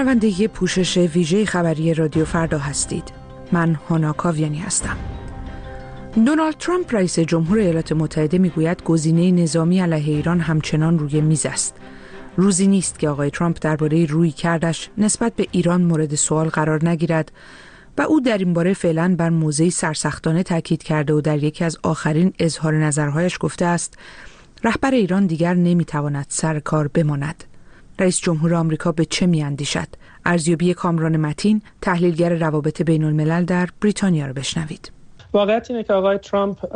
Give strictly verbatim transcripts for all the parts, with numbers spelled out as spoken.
شنونده پوشش ویژه خبری رادیو فردا هستید. من هانا کاویانی هستم. دونالد ترامپ رئیس جمهور ایالات متحده میگوید گزینه نظامی علیه ایران همچنان روی میز است. روزی نیست که آقای ترامپ درباره رویکردش نسبت به ایران مورد سوال قرار نگیرد و او در این باره فعلا بر موضعی سرسختانه تاکید کرده و در یکی از آخرین اظهار نظرهایش گفته است رهبر ایران دیگر نمیتواند سر کار بماند. رئیس جمهور آمریکا به چه میاندیشد؟ ارزیابی کامران متین، تحلیلگر روابط بین الملل در بریتانیا رو بشنوید. واقعیت اینه که آقای ترامپ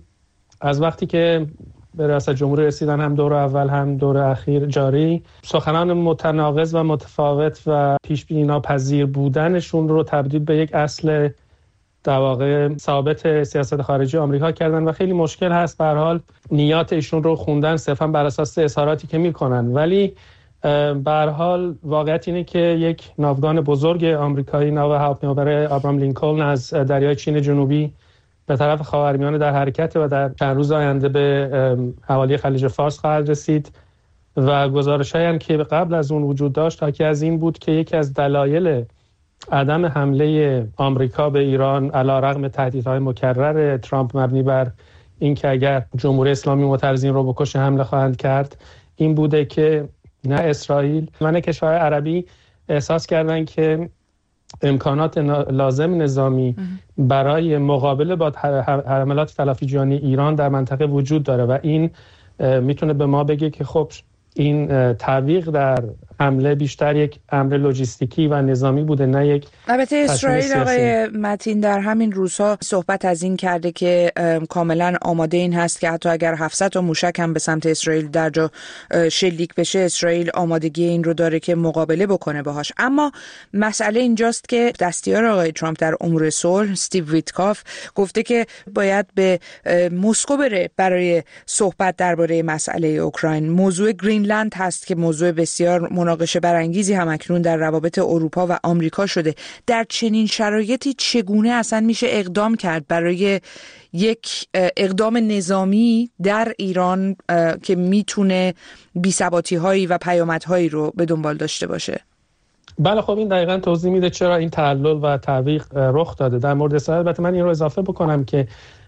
از وقتی که به ریاست جمهوری رسیدن، هم دور اول هم دور اخیر جاری، سخنان متناقض و متفاوت و پیش بینی ناپذیر بودنشون رو تبدیل به یک اصل در واقع ثابت سیاست خارجی آمریکا کردن و خیلی مشکل هست به هر حال نیات ایشون رو خوندن صرفا بر اساس اظهاراتی که میکنن. ولی به هر حال واقعیت اینه که یک ناوگان بزرگ آمریکایی، ناو هواپیمابر آبرام لینکلن، از دریای چین جنوبی به طرف خاورمیانه در حرکت و در چند روز آینده به حوالی خلیج فارس خواهد رسید و گزارش‌هایی هم که قبل از اون وجود داشت حاکی از این بود که یکی از دلایل عدم حمله آمریکا به ایران علیرغم تهدیدهای مکرر ترامپ مبنی بر اینکه اگر جمهوری اسلامی معترضین رو بکشه حمله خواهند کرد این بوده که نه اسرائیل و نه کشورهای عربی احساس کردن که امکانات لازم نظامی برای مقابله با حملات تلافی جانی ایران در منطقه وجود داره و این میتونه به ما بگه که خب این تعویق در حمله بیشتر یک امر لوجستیکی و نظامی بوده نه یک. البته اسرائیل آقای متین در همین روزها صحبت از این کرده که کاملا آماده این هست که حتی اگر هفتصد تا موشک هم به سمت اسرائیل در جا شلیک بشه اسرائیل آمادگی این رو داره که مقابله بکنه باهاش. اما مسئله اینجاست که دستیار آقای ترامپ در امور صلح استیو ویتکاف گفته که باید به مسکو بره برای صحبت درباره مسئله اوکراین. موضوع گرینلند هست که موضوع بسیار مناقشه برانگیزی هم اکنون در روابط اروپا و آمریکا شده. در چنین شرایطی چگونه اصلا میشه اقدام کرد برای یک اقدام نظامی در ایران که میتونه بی‌ثباتی‌هایی و پیامدهایی رو به دنبال داشته باشه؟ بله خب این دقیقاً توضیح میده چرا این تعلل و تعویق رخ داده. در مورد اسرائیل البته من این رو اضافه بکنم که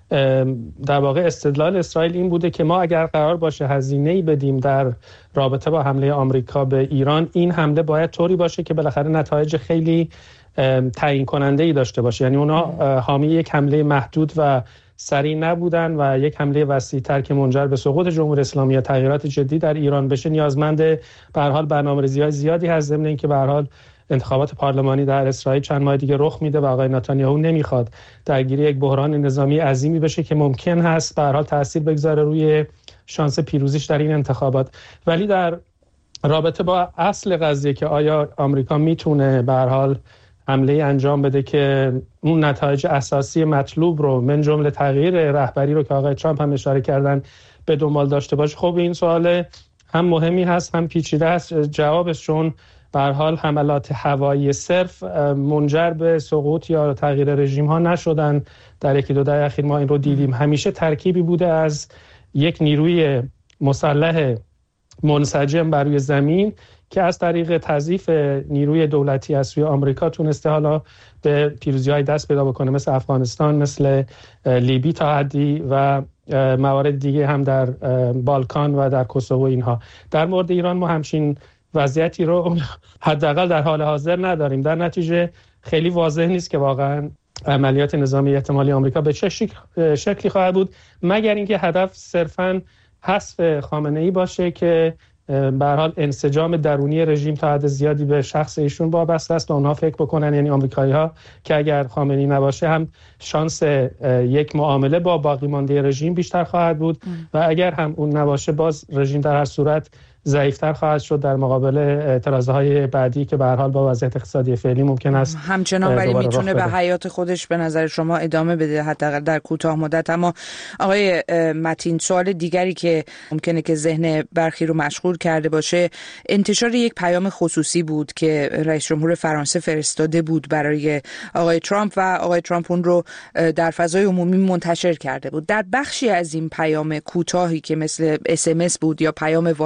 در واقع استدلال اسرائیل این بوده که ما اگر قرار باشه هزینه‌ای بدیم در رابطه با حمله آمریکا به ایران، این حمله باید طوری باشه که بالاخره نتایج خیلی تعیین کننده‌ای داشته باشه. یعنی اونا حامی یک حمله محدود و سریع نبودن و یک حمله وسیع‌تر که منجر به سقوط جمهوری اسلامی یا تغییرات جدی در ایران بشه نیازمند به هر حال برنامه‌ریزی‌های زیادی هست، ضمن اینکه به هر حال انتخابات پارلمانی در اسرائیل چند ماه دیگه رخ میده و آقای نتانیاهو نمیخواد درگیر یک بحران نظامی عظیمی بشه که ممکن هست به هر حال تاثیر بگذاره روی شانس پیروزیش در این انتخابات. ولی در رابطه با اصل قضیه که آیا آمریکا میتونه به هر حال حمله انجام بده که اون نتایج اساسی مطلوب رو من جمله تغییر رهبری رو که آقای ترامپ هم اشاره کردن به دنبال داشته باشه، خب این سوال هم مهمی هست هم پیچیده است جوابش، چون به هر حال حملات هوایی صرف منجر به سقوط یا تغییر رژیم ها نشدن. در یکی دو دهه اخیر ما این رو دیدیم. همیشه ترکیبی بوده از یک نیروی مسلح منسجم بر روی زمین که از طریق تضعیف نیروی دولتی از سوی آمریکا تونسته حالا به پیروزی‌های دست پیدا بکنه، مثل افغانستان، مثل لیبی تا حدی و موارد دیگه هم در بالکان و در کوسوو. اینها در مورد ایران ما همچین وضعیتی رو حداقل در حال حاضر نداریم. در نتیجه خیلی واضح نیست که واقعا عملیات نظامی احتمالی آمریکا به چه شکلی خواهد بود، مگر اینکه هدف صرفاً حذف خامنه‌ای باشه که به هر حال انسجام درونی رژیم تا حد زیادی به شخص ایشون وابسته است و اونها فکر بکنن، یعنی آمریکایی‌ها، که اگر خامنه‌ای نباشه هم شانس یک معامله با باقی مانده رژیم بیشتر خواهد بود و اگر هم اون نباشه باز رژیم در هر صورت ضعیف‌تر خواهد شد در مقابل اعتراضهای بعدی که به هر حال با وضعیت اقتصادی فعلی ممکن است همچنان ولی میتونه به حیات خودش به نظر شما ادامه بده حداقل در کوتاه مدت. اما آقای متین، سوال دیگری که ممکنه که ذهن برخی رو مشغول کرده باشه انتشار یک پیام خصوصی بود که رئیس جمهور فرانسه فرستاده بود برای آقای ترامپ و آقای ترامپ اون رو در فضای عمومی منتشر کرده بود. در بخشی از این پیام کوتاهی که مثل اس ام اس بود یا پیام واتساپی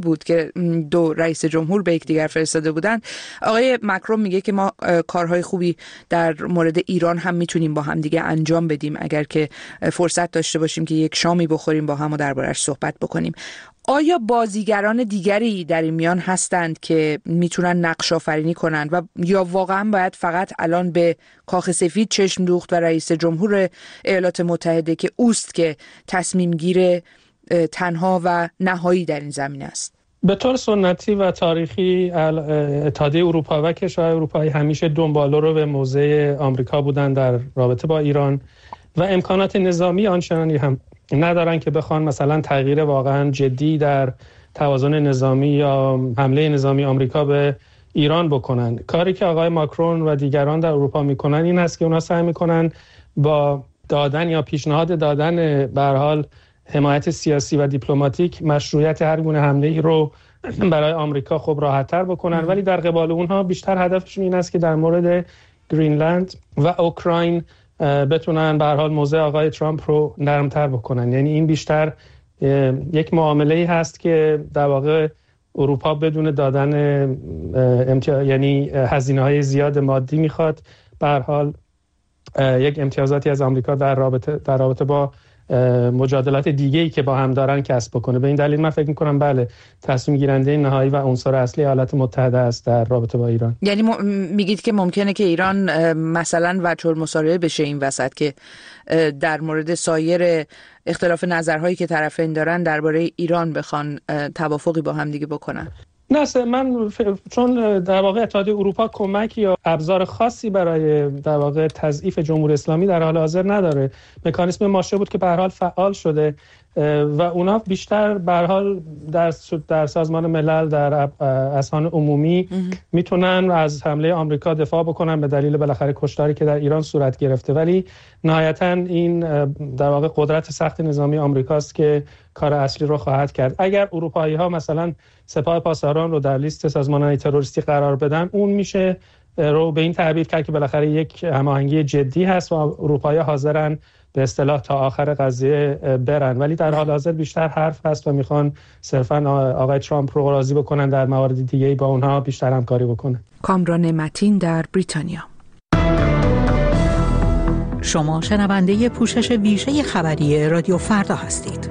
بود که دو رئیس جمهور به یکدیگر فرستاده بودند. آقای مکرون میگه که ما کارهای خوبی در مورد ایران هم میتونیم با هم دیگه انجام بدیم اگر که فرصت داشته باشیم که یک شامی بخوریم با هم و درباره‌اش صحبت بکنیم. آیا بازیگران دیگری در این میان هستند که میتونن نقش آفرینی کنند و یا واقعا باید فقط الان به کاخ سفید چشم دوخت و رئیس جمهور ایالات متحده که اوست که تصمیم گیر تنها و نهایی در این زمینه است؟ به طور سنتی و تاریخی اتحادیه اروپا و کشورهای اروپایی همیشه دنبالو رو به موضع آمریکا بودن در رابطه با ایران و امکانات نظامی آنچنانی هم ندارن که بخوان مثلا تغییر واقعا جدی در توازن نظامی یا حمله نظامی آمریکا به ایران بکنن. کاری که آقای ماکرون و دیگران در اروپا میکنن این است که اونا سعی میکنن با دادن یا پیشنهاد دادن به هر حال حمایت سیاسی و دیپلماتیک مشروعیت هر گونه حمله ای رو برای آمریکا خب راحت‌تر بکنن، ولی در قبال اونها بیشتر هدفشون این است که در مورد گرینلند و اوکراین بتونن به هر حال موضع آقای ترامپ رو نرمتر بکنن. یعنی این بیشتر یک معامله‌ای هست که در واقع اروپا بدون دادن امتیاز یعنی هزینه‌های زیاد مادی میخواد به هر حال یک امتیازاتی از آمریکا در رابطه در رابطه با مجادلات دیگه‌ای که با هم دارن کسب بکنه. به این دلیل من فکر می‌کنم بله تصمیم گیرنده نهایی و عنصر اصلی ایالات متحده است در رابطه با ایران. یعنی م... میگید که ممکنه که ایران مثلا وجه المصارعه بشه این وسط که در مورد سایر اختلاف نظرهایی که طرفین دارن درباره ایران بخوان توافقی با هم دیگه بکنن؟ نه من ف... چون در واقع اتحادیه اروپا کمک یا ابزار خاصی برای در واقع تضعیف جمهوری اسلامی در حال حاضر نداره. مکانیزم ماشه بود که به هر حال فعال شده و اونا بیشتر به هر حال در در سازمان ملل در اذهان عمومی میتونن از حمله آمریکا دفاع بکنن به دلیل بالاخره کشتاری که در ایران صورت گرفته، ولی نهایتاً این در واقع قدرت سخت نظامی آمریکاست که کار اصلی رو خواهد کرد. اگر اروپایی‌ها مثلا سپاه پاسداران رو در لیست سازمان‌های تروریستی قرار بدن، اون میشه رو به این تعبیر کرد که بالاخره یک هماهنگی جدی هست و اروپایی‌ها حاضرن به اصطلاح تا آخر قضیه برن، ولی در حال حاضر بیشتر حرف هست و میخوان صرفا آقای ترامپ رو راضی بکنن در موارد دیگه با اونها بیشتر همکاری بکنن. کامران متین در بریتانیا. شما شنونده پوشش ویژه خبری رادیو فردا هستید.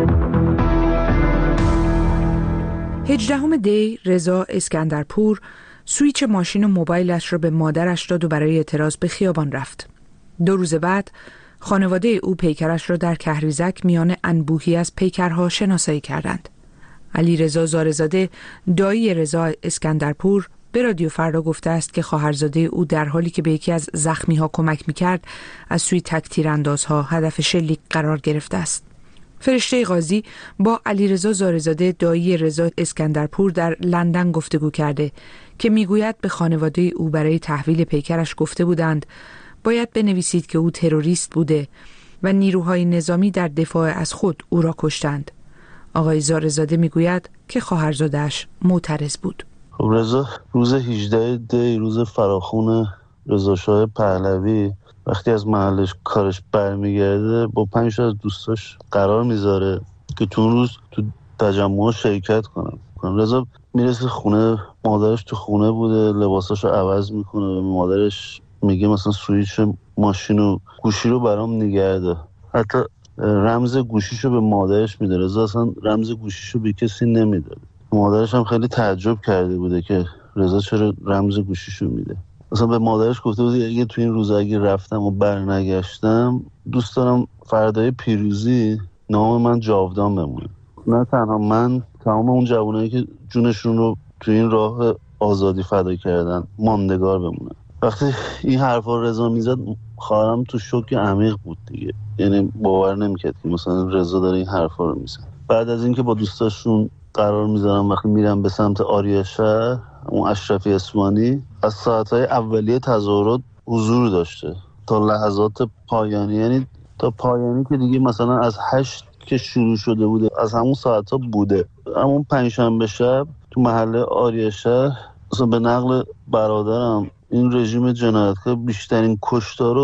هجدهم دی رضا اسکندرپور سویچ ماشین و موبایلش را به مادرش داد و برای اعتراض به خیابان رفت. دو روز بعد خانواده او پیکرش را در کهریزک میان انبوهی از پیکرها شناسایی کردند. علی رضا زارزاده دایی رضا اسکندرپور به رادیو فردا گفته است که خواهرزاده او در حالی که به یکی از زخمی‌ها کمک می‌کرد از سوی تک تیراندازها هدف شلیک قرار گرفته است. فرشته قاضی با علیرضا زارزاده دایی رضا اسکندرپور در لندن گفتگو کرده که میگوید به خانواده او برای تحویل پیکرش گفته بودند باید بنویسید که او تروریست بوده و نیروهای نظامی در دفاع از خود او را کشتند. آقای زارزاده میگوید که خواهرزاده‌اش معترض بود. خب رضا روز هجدهم دی روز فراخون رضا شاه پهلوی وقتی از محلش کارش برمیگرده با پنج تا از دوستاش قرار میذاره که تو اون روز تو تجمع شرکت کنن. رضا میرسه خونه، مادرش تو خونه بوده، لباساشو عوض میکنه و مادرش میگه مثلا سویچ ماشین و گوشی رو برام نگرده. حتی رمز گوشیشو به مادرش میده. رضا اصلا رمز گوشیشو به کسی نمیداد. مادرش هم خیلی تعجب کرده بوده که رضا چرا رمز گوشیشو میده. اصلا به مادرش گفته بود اگه تو این روز اگه رفتم و برنگشتم دوست دارم فردای پیروزی نام من جاودان بمونه. نه تنها من، تمام اون جوانایی که جونشون رو تو این راه آزادی فدا کردن ماندگار بمونه. وقتی این حرفا رضا میزد خواهرم تو شوک عمیق بود دیگه، یعنی باور نمیکرد که مثلا رضا داره این حرفا رو میزنه. بعد از اینکه با دوستاشون قرار میذارم وقتی میرم به سمت آریاشهر، اون اشرفی اصفهانی از ساعتهای اولیه تظاهرات حضور داشته تا لحظات پایانی، یعنی تا پایانی که دیگه مثلا از هشت که شروع شده بوده از همون ساعتها بوده. همون پنجشنبه شب تو محله آریاشهر مثلا به نقل برادرم این رژیم جنایتکار بیشترین کشتار رو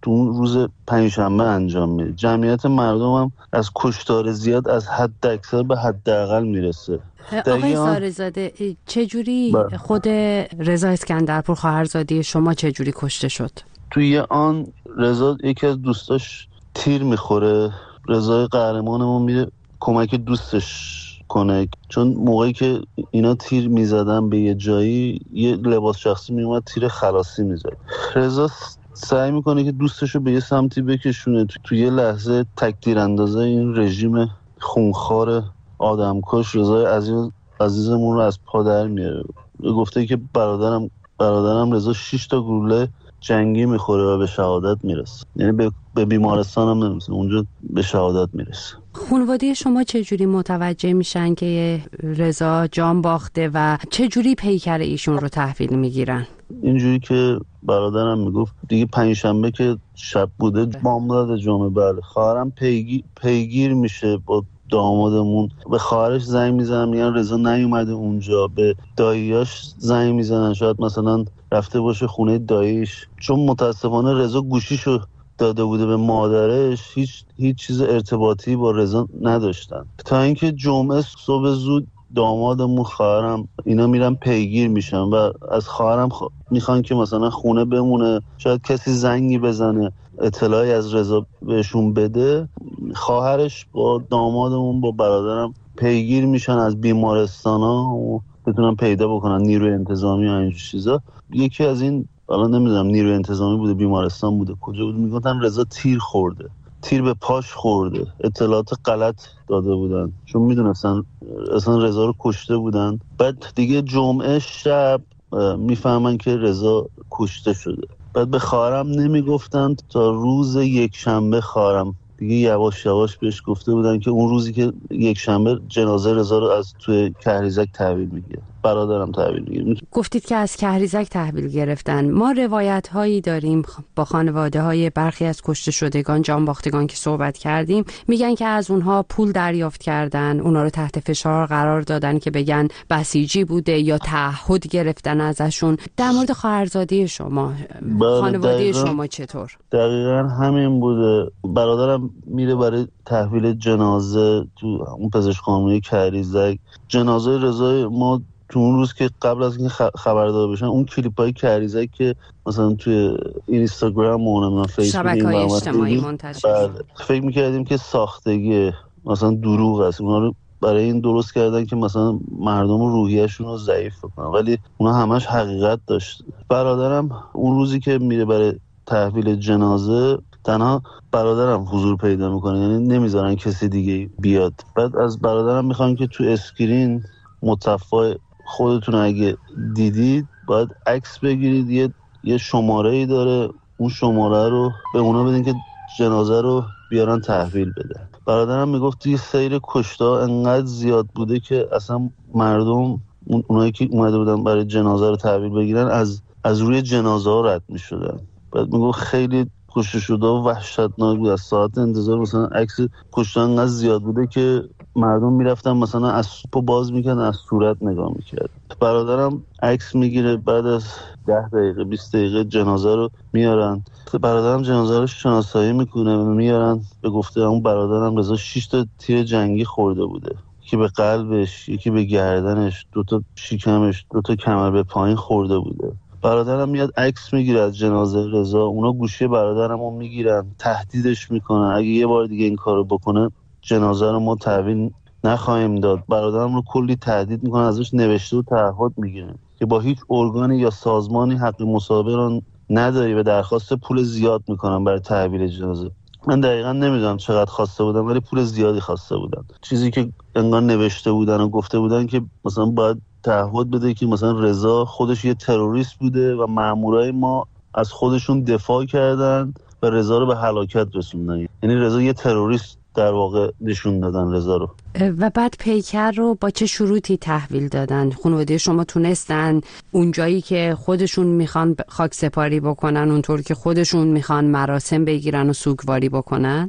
تو اون روز پنجشنبه انجام میده. جمعیت مردم هم از کشتار زیاد از حد اکثر به حداقل میرسه. آقای زارزاده چجوری خود رضا اسکندرپور خواهرزاده شما چجوری کشته شد؟ توی آن رضا یکی از دوستاش تیر میخوره، رضای قهرمانمون میره کمک دوستش کنه، چون موقعی که اینا تیر میزدن به یه جایی یه لباس شخصی میومد تیر خلاصی میزد. رضا سعی میکنه که دوستشو به یه سمتی بکشونه، تو, تو یه لحظه تک‌تیر اندازه این رژیم خونخوار آدمکش رضای عزیز عزیزمون رو از پا در میاره. گفته که برادرم برادرم رضا شش تا گلوله جنگی میخوره و به شهادت میرسه، یعنی به, به بیمارستان هم نمیرسه، اونجا به شهادت میرسه. خانواده شما چجوری متوجه میشن که رضا جان باخته و چجوری پیکر ایشون رو تحویل میگیرن؟ اینجوری که برادرم میگفت دیگه پنجشنبه که شب بوده بامداد جمعه، بله خواهرم پیگیر, پیگیر میشه با دامادمون، به خواهرش زنگ میزنن میگن رضا نیومده اونجا، به داییاش زنگ میزنن شاید مثلا رفته باشه خونه داییش، چون متاسفانه رضا گوشیشو داده بوده به مادرش، هیچ هیچ چیز ارتباطی با رضا نداشتن. تا اینکه جمعه صبح زود دامادمون خواهرم اینا میرن پیگیر میشن و از خواهرم خ... میخوان که مثلا خونه بمونه، شاید کسی زنگی بزنه اطلاعی از رضا بهشون بده. خواهرش با دامادمون با برادرم پیگیر میشن از بیمارستانا و بتونن پیدا بکنن نیروی انتظامی و اینجور چیزا. یکی از این الان نمیدونم نیروی انتظامی بوده بیمارستان بوده کجا بود، میگفتن رضا تیر خورده، تیر به پاش خورده، اطلاعات غلط داده بودن چون میدونستن اصلا رضا رو کشته بودن. بعد دیگه جمعه شب میفهمن که رضا کشته شده. بعد به خواهرم نمیگفتن تا روز یک شنبه خواهرم دیگه یواش یواش بهش گفته بودن که اون روزی که یک شنبه جنازه رضا رو از توی کهریزک تحویل میگیره، برادرم تحویل میگیره. گفتید که از کهریزک تحویل گرفتن. ما روایت هایی داریم با خانواده های برخی از کشته شدگان جان باختگان که صحبت کردیم، میگن که از اونها پول دریافت کردن، اونها رو تحت فشار قرار دادن که بگن بسیجی بوده یا تعهد گرفتن ازشون. در مورد خواهرزاده شما خانواده شما چطور؟ دقیقاً همین بوده. برادرم میره برای تحویل جنازه تو اون پزشکخانه کهریزک. جنازه رضا ما تو اون روز که قبل از اینکه خبردار بشن اون کلیپای کهریزک که مثلا توی اینستاگرام و نمیدونم فیسبوک شبکه‌های اجتماعی منتشر شد، فکر می‌کردیم که ساختگی مثلا دروغ است، اونا رو برای این درست کردن که مثلا مردم روحیه‌شون رو ضعیف کنن، ولی اونا همش حقیقت داشت. برادرم اون روزی که میره برای تحویل جنازه تنها برادرم حضور پیدا میکنه، یعنی نمیذارن کسی دیگه بیاد. بعد از برادرم میخوان که تو اسکرین متصفح خودتون اگه دیدید باید عکس بگیرید، یه یه شماره‌ای داره، اون شماره رو به اونا بدین که جنازه رو بیارن تحویل بده. برادرم میگفت یه سیر کشتا انقدر زیاد بوده که اصلا مردم اونایی که اومده بودن برای جنازه رو تحویل بگیرن از از روی جنازه ها رد میشدن. بعد میگفت خیلی کشته شده و وحشتناک بود. از ساعت انتظار مثلا عکس کشته انقدر زیاد بوده که مردم میرفتن مثلا از سوپو باز میکردن از صورت نگاه میکرد. برادرم عکس میگیره، بعد از ده دقیقه بیست دقیقه جنازه رو میارن. برادرم جنازه رو شناسایی میکنه و میارن. به گفته اون برادرم رضا شش تا تیر جنگی خورده بوده، یکی به قلبش، یکی به گردنش، دو تا شکمش، دو تا کمر به پایین خورده بوده. برادرم میاد عکس میگیره از جنازه رضا، اونا گوشی برادرمو میگیرن، تهدیدش میکنن اگه یه بار دیگه این کارو بکنه جنازه رو ما تحویل نخواهیم داد. برادرم رو کلی تهدید میکنن، ازش نوشته و تعهد میگیرن که با هیچ ارگانی یا سازمانی حق مصاحبه رو نداری و درخواست پول زیاد میکنن برای تحویل جنازه. من دقیقا نمیدونم چقدر خواسته بودن ولی پول زیادی خواسته بودن، چیزی که انگار نوشته بودن و گفته بودن که مثلا باید تعهد بده که مثلا رضا خودش یه تروریست بوده و مامورای ما از خودشون دفاع کردن و رضا رو به هلاکت رسوندن. یعنی رضا یه تروریست در واقع نشون دادن رضا رو. و بعد پیکر رو با چه شروطی تحویل دادن؟ خانواده شما تونستن اون جایی که خودشون میخوان خاک سپاری بکنن اونطور که خودشون میخوان مراسم بگیرن و سوگواری بکنن؟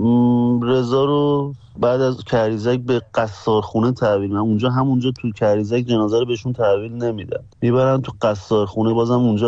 رضا رو بعد از کهریزک به قصارخونه تحویل میدن. اونجا همونجا تو کهریزک جنازه رو بهشون تحویل نمیدن، میبرن تو قصارخونه، بازم اونجا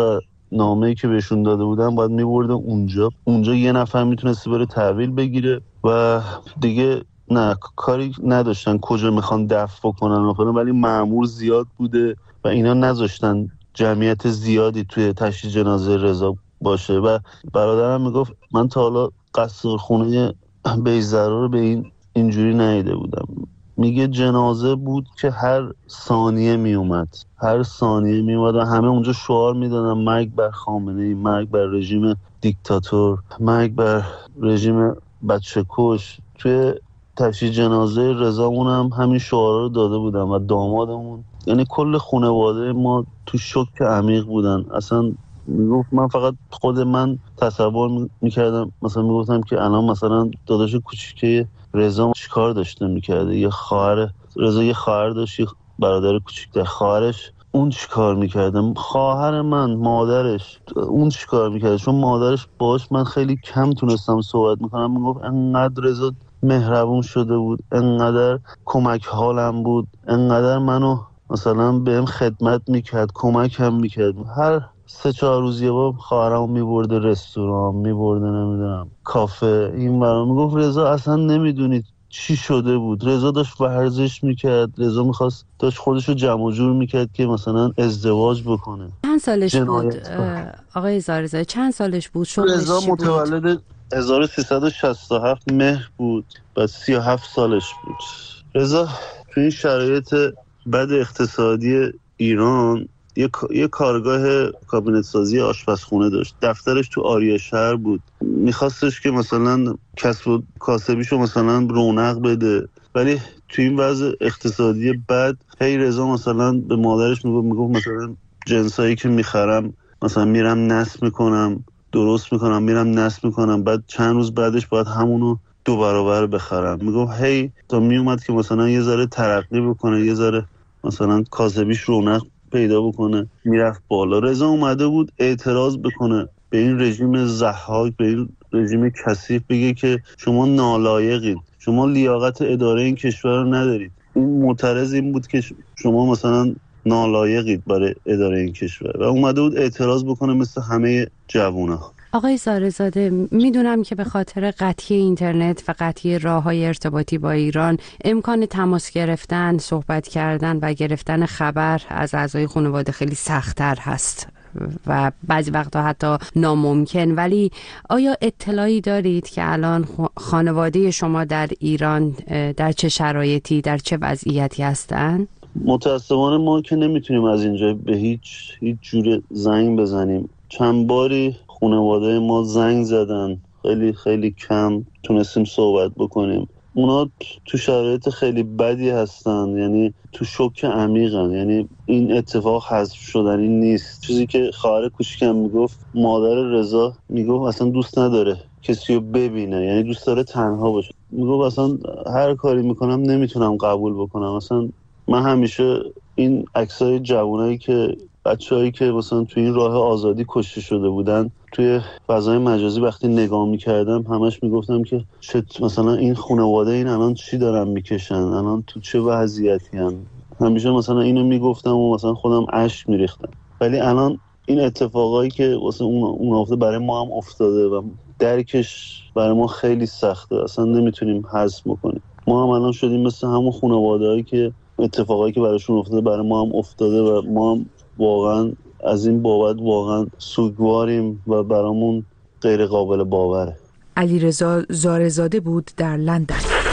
نامه‌ای که بهشون داده بودن باید می‌برده اونجا اونجا یه نفر میتونسته بره تحویل بگیره و دیگه نه کاری نداشتن کجا میخوان دفع کنن کنن ولی مأمور زیاد بوده و اینا نذاشتن جمعیت زیادی توی تشییع جنازه رضا باشه و برادرم میگفت من تا حالا قصر خونه بیزرا رو به این اینجوری ندیده بودم. میگه جنازه بود که هر ثانیه میومد هر ثانیه میومد و همه اونجا شعار میدادن مرگ بر خامنه‌ای، مرگ بر رژیم دیکتاتور، مرگ بر رژیم بچه کش. توی تشییع جنازه رضامون هم همین شعارا رو داده بودن و دامادمون یعنی کل خانواده ما تو شوک عمیق بودن. اصلا میگفت من فقط خود من تصور میکردم مثلا میگفتم که الان مثلا داداش کوچیکه رضا چیکار داشته میکرده، یه خواهر رضا یه خواهر داشت یه برادر کوچیک‌تر، خواهرش اون چیکار میکرده، خواهر من مادرش اون چیکار میکرده، چون مادرش باش من خیلی کم تونستم صحبت میکنم. میگفت انقدر رضا مهربون شده بود، انقدر کمک حالم بود، انقدر منو مثلا بهم خدمت میکرد، کمک هم میکرد. هر سه چهار روز یه بار خواهرمو میبرده رستوران، میبرده نمیدونم کافه این برام. میگفت رضا اصلا نمیدونید چی شده بود. رضا داشت ورزش میکرد، رضا میخواست داشت خودشو جمع و جور میکرد که مثلا ازدواج بکنه. چند سالش بود آقای زارزاده؟ چند سالش بود؟ رضا متولد هزار و سیصد و شصت و هفت مهر بود و سی و هفت سالش بود. رضا تو این شرایط بد اقتصادی ایران یه, یه کارگاه کابینت سازی آشپزخونه داشت. دفترش تو آریا شهر بود. میخواستش که مثلا کسب و کاسبیشو مثلا رونق بده، ولی تو این وضع اقتصادی بد هی رضا مثلا به مادرش میگفت میگفت مثلا جنسایی که میخرم مثلا میرم نصب میکنم، درست میکنم، میرم نصب میکنم، بعد چند روز بعدش باید همونو دو برابر بخرم. میگفت هی تا میومد که مثلا یه ذره ترقی بکنه، یه ذره مثلا کاسبیش رونق پیدا بکنه، میرفت بالا. رضا اومده بود اعتراض بکنه به این رژیم ضحاک، به این رژیم کثیف، بگه که شما نالایقید، شما لیاقت اداره این کشور رو ندارید. این معترض این بود که شما مثلا نالایقید برای اداره این کشور و اومده بود اعتراض بکنه مثل همه جوونا. آقای زارزاده، میدونم که به خاطر قطعی اینترنت و قطعی راه‌های ارتباطی با ایران امکان تماس گرفتن، صحبت کردن و گرفتن خبر از اعضای خانواده خیلی سخت‌تر هست و بعضی وقتا حتی ناممکن. ولی آیا اطلاعی دارید که الان خانواده شما در ایران در چه شرایطی، در چه وضعیتی هستن؟ متاسفانه ما که نمیتونیم از اینجا به هیچ هیچ جور زنگ بزنیم. چند باری خانواده ما زنگ زدن، خیلی خیلی کم تونستیم صحبت بکنیم. اونا تو شرایط خیلی بدی هستن، یعنی تو شوک عمیقن. یعنی این اتفاق حذف شدنی نیست. چیزی که خواهر کوچیکم میگفت، مادر رضا میگفت اصلا دوست نداره کسی رو ببینه، یعنی دوست داره تنها باشه. میگفت اصلا هر کاری میکنم نمیتونم قبول بکنم. اصلا من همیشه این عکسای جوانایی که بچه‌هایی که مثلا توی این راه آزادی کشته شده بودن توی فضای مجازی وقتی نگاه می‌کردم همش میگفتم که چت مثلا این خانواده این الان چی دارن میکشن، الان تو چه وضعیتی ان. همیشه مثلا اینو میگفتم و مثلا خودم اشک میریختم. ولی الان این اتفاقایی که واسه اون اون افتاده برای ما هم افتاده و درکش برای ما خیلی سخته، اصلا نمیتونیم هضم بکنیم. ما هم الان شدیم مثل همون خانواده‌ای که اتفاقایی که براشون افتاده برای ما هم افتاده و ما هم واقعا از این بابت واقعا سوگواریم و برامون غیر قابل باوره. علیرضا زارزاده بود در لندن.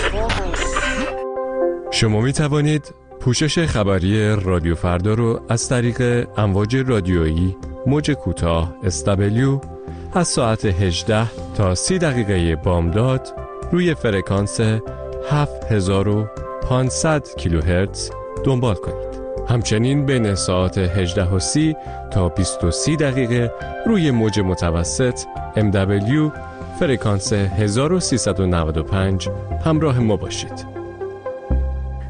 شما می توانید پوشش خبری رادیو فردا رو از طریق امواج رادیویی موج کوتاه اس دبلیو از ساعت هجده تا سی دقیقه بامداد روی فرکانس هفت هزار و پانصد کیلوهرتز دنبال کنید. همچنین بین ساعت هجده و سی تا بیست و سه دقیقه روی موج متوسط ام دبلیو فرکانس هزار و سیصد و نود و پنج همراه ما باشید.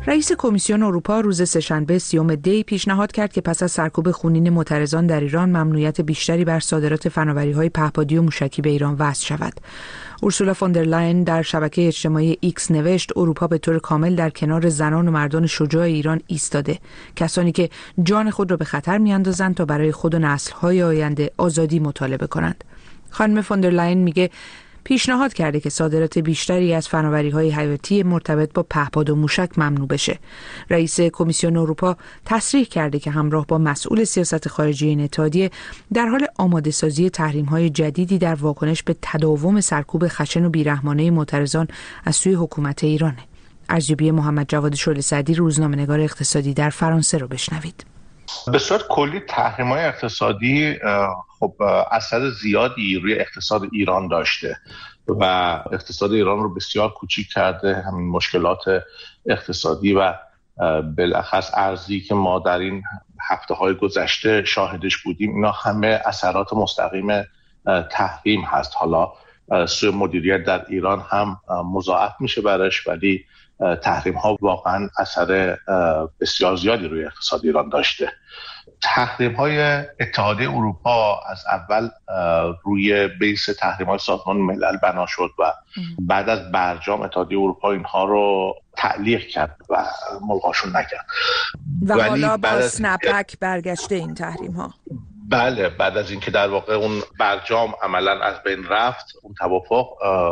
رئیس کمیسیون اروپا روز سه‌شنبه سیوم دی پیشنهاد کرد که پس از سرکوب خونین معترضان در ایران ممنوعیت بیشتری بر صادرات فناوری‌های پهپادی و موشکی به ایران وضع شود. اورسولا فون در لاین در شبکه اجتماعی ایکس نوشت اروپا به طور کامل در کنار زنان و مردان شجاع ایران ایستاده، کسانی که جان خود را به خطر می‌اندازند تا برای خود و نسل‌های آینده آزادی مطالبه کنند. خانم فون در لاین میگه پیشنهاد کرده که صادرات بیشتری از فناوری‌های حیاتی مرتبط با پهپاد و موشک ممنوع بشه. رئیس کمیسیون اروپا تصریح کرده که همراه با مسئول سیاست خارجی این اتحادیه در حال آماده‌سازی تحریم‌های جدیدی در واکنش به تداوم سرکوب خشن و بیرحمانه معترضان از سوی حکومت ایرانه. ارزیابی محمد جواد شعله سعدی، روزنامه‌نگار اقتصادی در فرانسه رو بشنوید. به صورت کلی تحریم‌های اقتصادی خب اثر زیادی روی اقتصاد ایران داشته و اقتصاد ایران رو بسیار کوچیک کرده. همین مشکلات اقتصادی و بالاخص ارزی که ما در این هفته‌های گذشته شاهدش بودیم، اینا همه اثرات مستقیم تحریم هست. حالا سوء مدیریت در ایران هم مضاعف میشه برش، ولی تحریم ها واقعا اثر بسیار زیادی روی اقتصاد ایران داشته. تحریم های اتحادیه اروپا از اول روی بیس تحریم های سازمان ملل بنا شد و بعد از برجام اتحادیه اروپا اینها رو تعلیق کرد و ملغاشون نکرد و حالا با سنپک برگشته این تحریم ها. بله، بعد از اینکه در واقع اون برجام عملاً از بین رفت، اون توافق،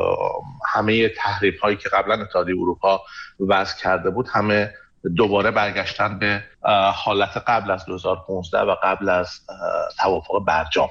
همه تحریم هایی که قبلا اتحادیه اروپا وضع کرده بود همه دوباره برگشتن به حالت قبل از دو هزار و پانزده و قبل از توافق برجام.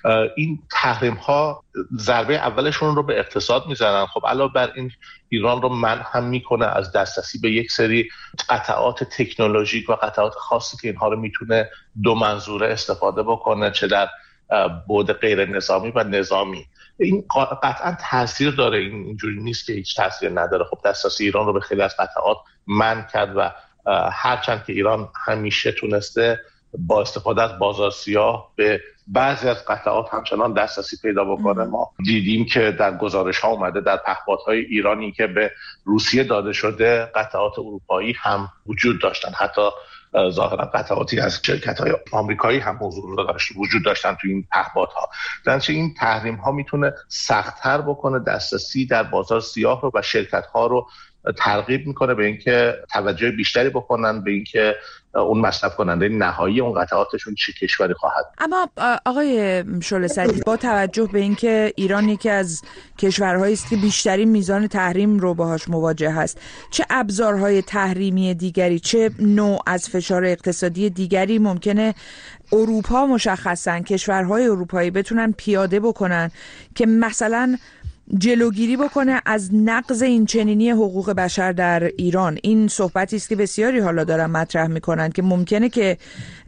این تحریم ها ضربه اولشون رو به اقتصاد میزنن. خب علاوه بر این ایران رو منع هم میکنه از دسترسی به یک سری قطعات تکنولوژیک و قطعات خاصی که اینها رو میتونه دو منظوره استفاده بکنه، چه در بعد غیر نظامی و نظامی. این قطعا تاثیر داره، این اینجوری نیست که هیچ تاثیر نداره. خب دسترسی ایران رو به خیلی از قطعات منع کرد و هرچند که ایران همیشه تونسته با استفاده از بازار سیاه به بعضی از قطعات همچنان دسترسی پیدا بکنه. ما دیدیم که در گزارش ها اومده در پهپادهای ایرانی که به روسیه داده شده قطعات اروپایی هم وجود داشتن، حتی ظاهرا قطعاتی از شرکت‌های آمریکایی هم موضوع داشت وجود داشتن تو این پهپادها. در نتیجه این تحریم ها میتونه سخت‌تر بکنه دسترسی در بازار سیاه رو و شرکت‌ها رو ترغیب میکنه به اینکه توجه بیشتری بکنن به اینکه اون مصرف کننده نهایی اون قطعاتشون چه کشوری خواهد. اما آقای شعله سعدی، با توجه به اینکه ایران یکی از کشورهایی است که بیشترین میزان تحریم رو باهاش مواجه هست، چه ابزارهای تحریمی دیگری، چه نوع از فشار اقتصادی دیگری ممکنه اروپا مشخصاً کشورهای اروپایی بتونن پیاده بکنن که مثلا جلوگیری بکنه از نقض این چنینی حقوق بشر در ایران؟ این صحبتی است که بسیاری حالا دارن مطرح میکنن که ممکنه که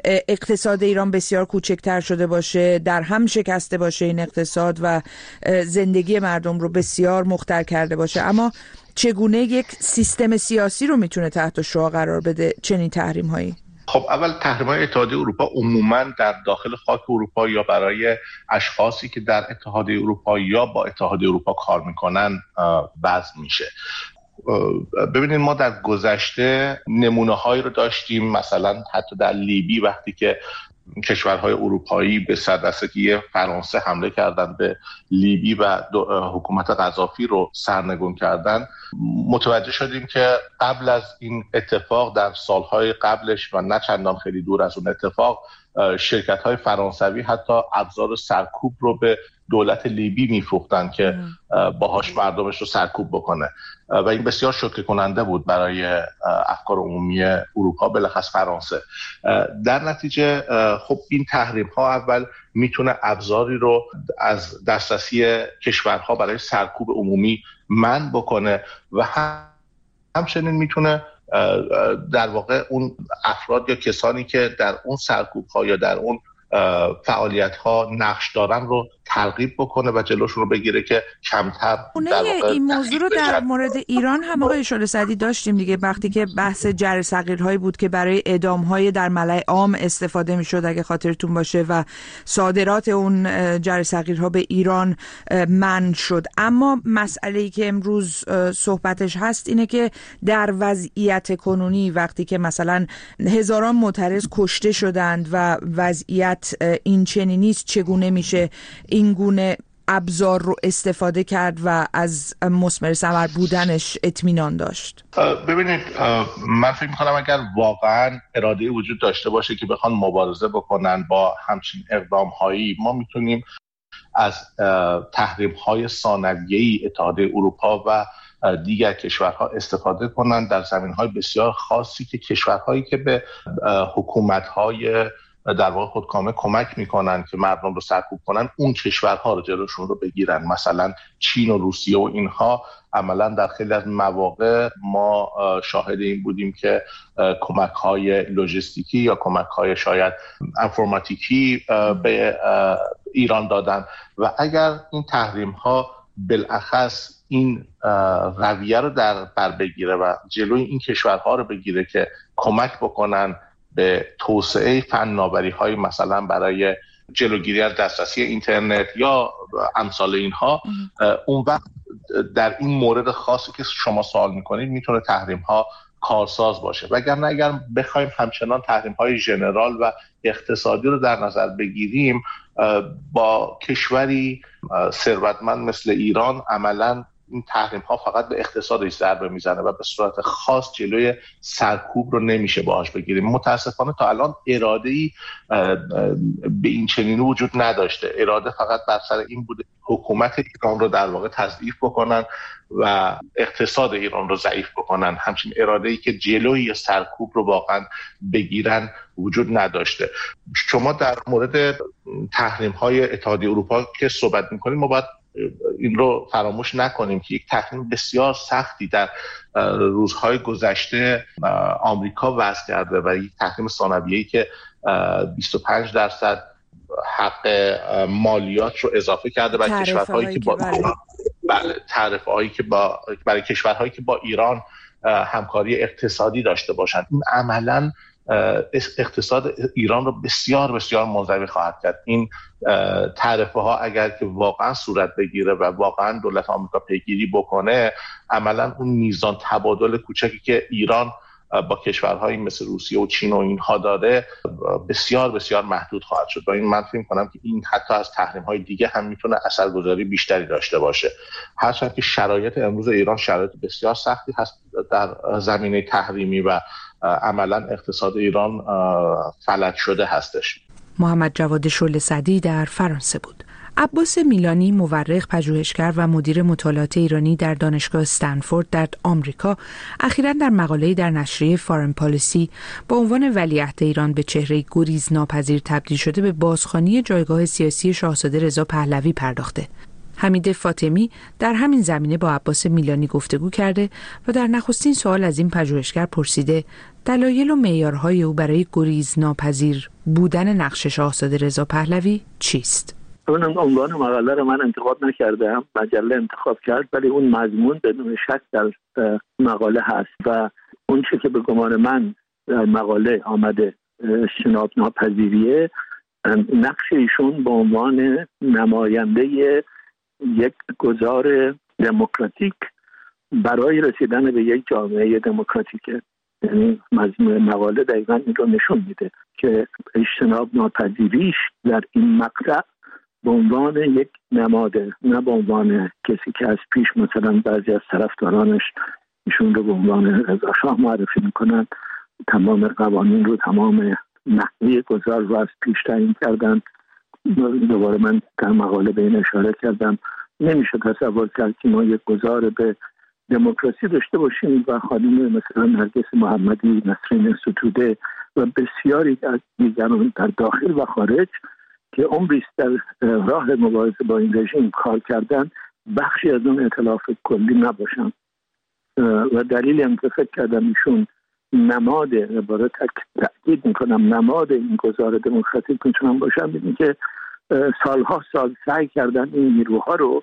اقتصاد ایران بسیار کوچکتر شده باشه، در هم شکسته باشه این اقتصاد و زندگی مردم رو بسیار مختل کرده باشه، اما چگونه یک سیستم سیاسی رو میتونه تحت شعاع قرار بده چنین تحریم هایی؟ خب اول تحریم‌های اتحادیه اروپا عموماً در داخل خاک اروپا یا برای اشخاصی که در اتحادیه اروپا یا با اتحادیه اروپا کار میکنن وضع میشه. ببینید ما در گذشته نمونه‌هایی رو داشتیم، مثلا حتی در لیبی وقتی که کشورهای اروپایی به سردستگی فرانسه حمله کردن به لیبی و حکومت قذافی رو سرنگون کردن، متوجه شدیم که قبل از این اتفاق در سالهای قبلش و نه چندان خیلی دور از اون اتفاق، شرکت‌های فرانسوی حتی ابزار سرکوب رو به دولت لیبی میفروختن که باهاش مردمش رو سرکوب بکنه و این بسیار شوکه کننده بود برای افکار عمومی اروپا، بالاخص فرانسه. در نتیجه خب این تحریم ها اول میتونه ابزاری رو از دسترسی کشورها برای سرکوب عمومی منع بکنه و هم همچنین میتونه در واقع اون افراد یا کسانی که در اون سرکوب ها یا در اون فعالیت ها نقش دارن رو ترغیب بکنه و جلوشون رو بگیره که کمتر در واقع این موضوع رو در مورد ایران هم آقای شعله سعدی داشتیم دیگه، وقتی که بحث جر صغیرهایی بود که برای اعدام‌های در ملأ عام استفاده می‌شد اگه خاطرتون باشه و صادرات اون جر صغیرها به ایران منع شد. اما مسئله‌ای که امروز صحبتش هست اینه که در وضعیت کنونی وقتی که مثلا هزاران معترض کشته شدند و وضعیت این چنینی است، چگونه میشه این گونه ابزار رو استفاده کرد و از مثمر ثمر بودنش اطمینان داشت؟ ببینید من فکر می‌کنم اگر واقعا اراده وجود داشته باشه که بخوان مبارزه بکنن با همچین اقدام‌هایی، ما میتونیم از تحریم‌های ثانویه‌ای اتحادیه اروپا و دیگر کشورها استفاده کنن در زمین‌های بسیار خاصی که کشورهایی که به حکومت‌های در واقع خودکامه کمک میکنن که مردم رو سرکوب کنن، اون کشورها رو جلوشون رو بگیرن. مثلا چین و روسیه و اینها عملا در خیلی از مواقع ما شاهد این بودیم که کمک های لوجستیکی یا کمک های شاید انفرماتیکی به ایران دادن و اگر این تحریم ها بالاخص این رویه رو در بر بگیره و جلوی این کشورها رو بگیره که کمک بکنن به توسعه فناوری‌های مثلا برای جلوگیری از دسترسی اینترنت یا امثال اینها، اون وقت در این مورد خاصی که شما سوال میکنید میتونه تحریم‌ها کارساز باشه. وگرنه اگر بخوایم همچنان تحریم‌های ژنرال و اقتصادی رو در نظر بگیریم، با کشوری ثروتمند مثل ایران عملاً این تحریم ها فقط به اقتصادش ضربه میزنه و به صورت خاص جلوی سرکوب رو نمیشه باهاش بگیریم. متاسفانه تا الان اراده ای به این چنینی وجود نداشته. اراده فقط بر سر این بوده حکومت ایران رو در واقع تضعیف بکنن و اقتصاد ایران رو ضعیف بکنن. همچین اراده ای که جلوی سرکوب رو واقعا بگیرن وجود نداشته. شما در مورد تحریم های اتحادیه اروپا که صحبت میکنید، ما باید این رو فراموش نکنیم که یک تحریم بسیار سختی در روزهای گذشته آمریکا وضع کرده و یک تحریم ثانویه‌ای که بیست و پنج درصد حق مالیات رو اضافه کرده برای کشورهایی که با بله تعرفه‌هایی که با برای کشورهایی که با ایران همکاری اقتصادی داشته باشند. این عملاً اقتصاد ایران رو بسیار بسیار منزوی خواهد کرد. این تعرفه ها اگر که واقعا صورت بگیره و واقعا دولت آمریکا پیگیری بکنه، عملا اون میزان تبادل کوچکی که ایران با کشورهایی مثل روسیه و چین و اینها داره بسیار بسیار محدود خواهد شد و این من فکر می‌کنم که این حتی از تحریم‌های دیگه هم میتونه اثرگذاری بیشتری داشته باشه. هرچند که شرایط امروز ایران شرایط بسیار سختی هست در زمینه تحریمی و عملا اقتصاد ایران فلج شده هستش. محمد جواد شعله سعدی در فرانسه بود. عباس میلانی، مورخ، پژوهشگر و مدیر مطالعات ایرانی در دانشگاه استنفورد در آمریکا، اخیراً در مقاله‌ای در نشریه فارن پالیسی با عنوان ولیعهد ایران به چهره گریز ناپذیر تبدیل شده به بازخوانی جایگاه سیاسی شاهزاده رضا پهلوی پرداخته. حمید فاطمی در همین زمینه با عباس میلانی گفتگو کرده و در نخستین سوال از این پژوهشگر پرسیده دلایل و معیارهای او برای گریز ناپذیر بودن نقش شاهزاده رضا پهلوی چیست؟ اون عنوان مقاله رو من انتخاب نکردم، مجله انتخاب کرد، ولی اون مضمون بدون شک در مقاله هست و اون چیزی که به گمان من در مقاله آمده اجتناب ناپذیریه، نقش ایشون به عنوان نماینده یک گذار دموکراتیک برای رسیدن به یک جامعه دموکراتیکه. یعنی مضمون مقاله دقیقاً این رو نشون میده که اجتناب ناپذیریش در این مقطع به عنوان یک نماده، نه به عنوان کسی که از پیش مثلا بعضی از طرفدارانش ایشون رو به عنوان رضا شاه معرفی میکنن، تمام قوانین رو، تمام نحوه گذار رو از پیش تعیین کردن. دوباره من در مقاله به این اشاره کردم نمیشه تصور کرد که ما یک گذار به دموکراسی داشته باشیم و خانم مثلا نرگس محمدی، نسرین ستوده و بسیاری از دیگران در داخل و خارج که عمریست در راه مبارزه با این رژیم کار کردن بخشی از اون ائتلاف کلی نباشن. و دلیلی هم که فکر کردم ایشون نماد، عبارت تاکید میکنم، نماد این گذار دموکراتیک میتونم باشم، ببینید که سالها سال سعی کردن این نیروها رو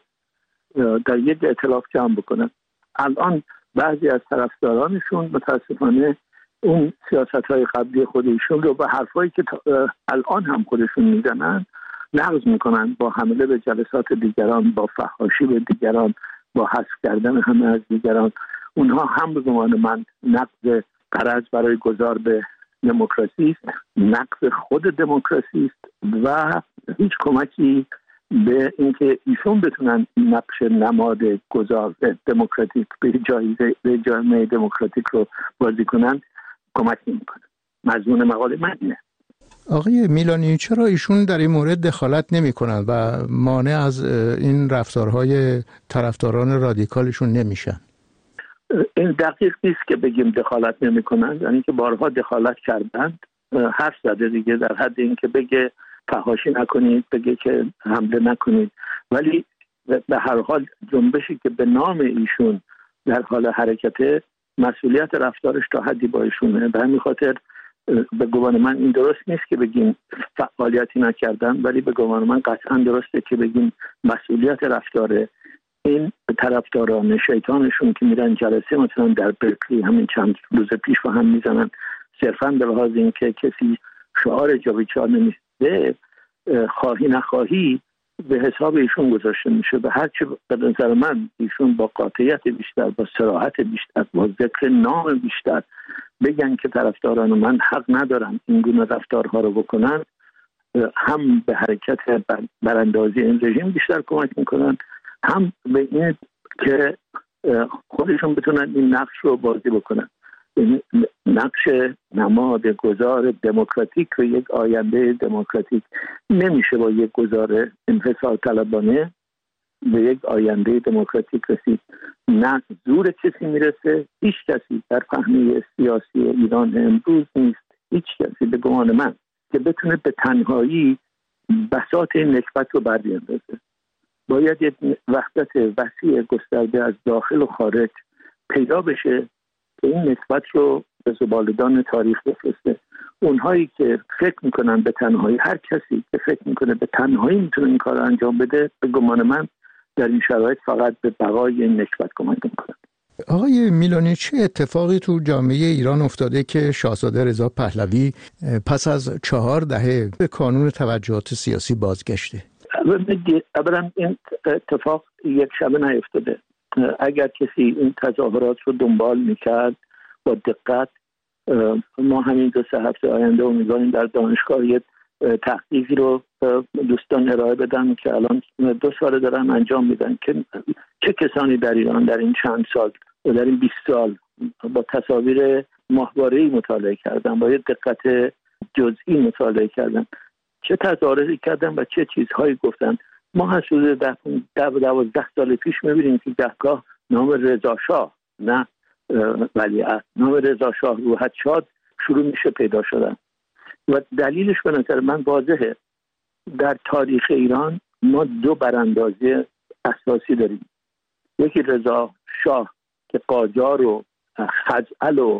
در یک ائتلاف جمع بکنن. الان بعضی از طرفدارانشون متاسفانه اون سیاست‌های قبلی خودشون رو به حرفایی که الان هم خودشون میزنن نقض میکنن، با حمله به جلسات دیگران، با فحاشی به دیگران، با حذف کردن همه از دیگران. اونها هم به گمان من نقض قرض برای گذار به دموکراسی است، نقض خود دموکراسی است و هیچ کمکی به اینکه ایشون بتونن نقش نماد گذار دموکراتیک به جایزه به جامعه دموکراتیک رو بازی کنن کمک نمیکنه. مضمون مقاله من اینه. آقای میلانی، چرا ایشون در این مورد دخالت نمی کنند و مانع از این رفتارهای طرفداران رادیکالشون نمیشن؟ این دقیق نیست که بگیم دخالت نمی کنند، یعنی که بارها دخالت کردند. حرف زده دیگه، در حد این که بگه فحاشی نکنید، بگه که حمله نکنید، ولی به هر حال جنبشی که به نام ایشون در حال حرکته مسئولیت رفتارش تا حدی با ایشونه. به همین خاطر به گمان من این درست نیست که بگیم فعالیتی نکردن، ولی به گمان من قطعا درسته که بگیم مسئولیت رفتار این طرفداران شیطانشون که میرن جلسه مثلا در برکلی همین چند روز پیش و هم میزنن صرفا به لحاظ این که کسی شعار جابیچار نمیده، خواهی نخواهی به حساب ایشون گذاشته میشه. به هر چه به نظر من ایشون با قاطعیت بیشتر، با صراحت بیشتر، با ذکر نام بیشتر بگن که طرفداران من حق ندارن این گونه رفتارها رو بکنن، هم به حرکت براندازی این رژیم بیشتر کمک میکنن، هم به این که خودشون بتونن این نقش رو بازی بکنن. این نقش نماد گذار دموکراتیک و یک آینده دموکراتیک نمیشه با یک گذار انحصار طلبانه به یک آینده دموکراتیک رسید. نه زور کسی میرسه، هیچ کسی در فهمی سیاسی ایران امروز نیست، هیچ کسی به گمان من که بتونه به تنهایی بساط این نکبت رو بربیاندازه. باید یک وحدت وسیع گسترده از داخل و خارج پیدا بشه که این نسبت رو به زبالدان تاریخ بفرسته. اونهایی که فکر میکنن به تنهایی، هر کسی که فکر میکنه به تنهایی میتونه این کار رو انجام بده، به گمان من در این شرایط فقط به بقای این نسبت کمک میکنه. آقای میلانی، چه اتفاقی تو جامعه ایران افتاده که شاهزاده رضا پهلوی پس از چهار دهه به کانون توجهات سیاسی بازگشته؟ اولا این اتفاق یک شبه نیفتاده. اگر کسی این تظاهرات رو دنبال میکرد با دقت، ما همین دو سه هفته آینده امیدواریم در دانشگاه یک تحقیقی رو دوستان ارائه بدن که الان دو سال دارن انجام میدن که چه کسانی در ایران در این چند سال و در این بیست سال با تصاویر ماهواره‌ای مطالعه کردن، با یک دقت جزئی مطالعه کردن، چه تظاهراتی کردن و چه چیزهایی گفتن. ما از حدود ده دوازده سال پیش می‌بینیم که گهگاه نام رضا شاه، نه ولیعهد، نام رضا شاه روحت شاد شروع میشه پیدا شدن و دلیلش به نظر من واضحه. در تاریخ ایران ما دو براندازی اساسی داریم. یکی رضا شاه که قاجار و خزعل و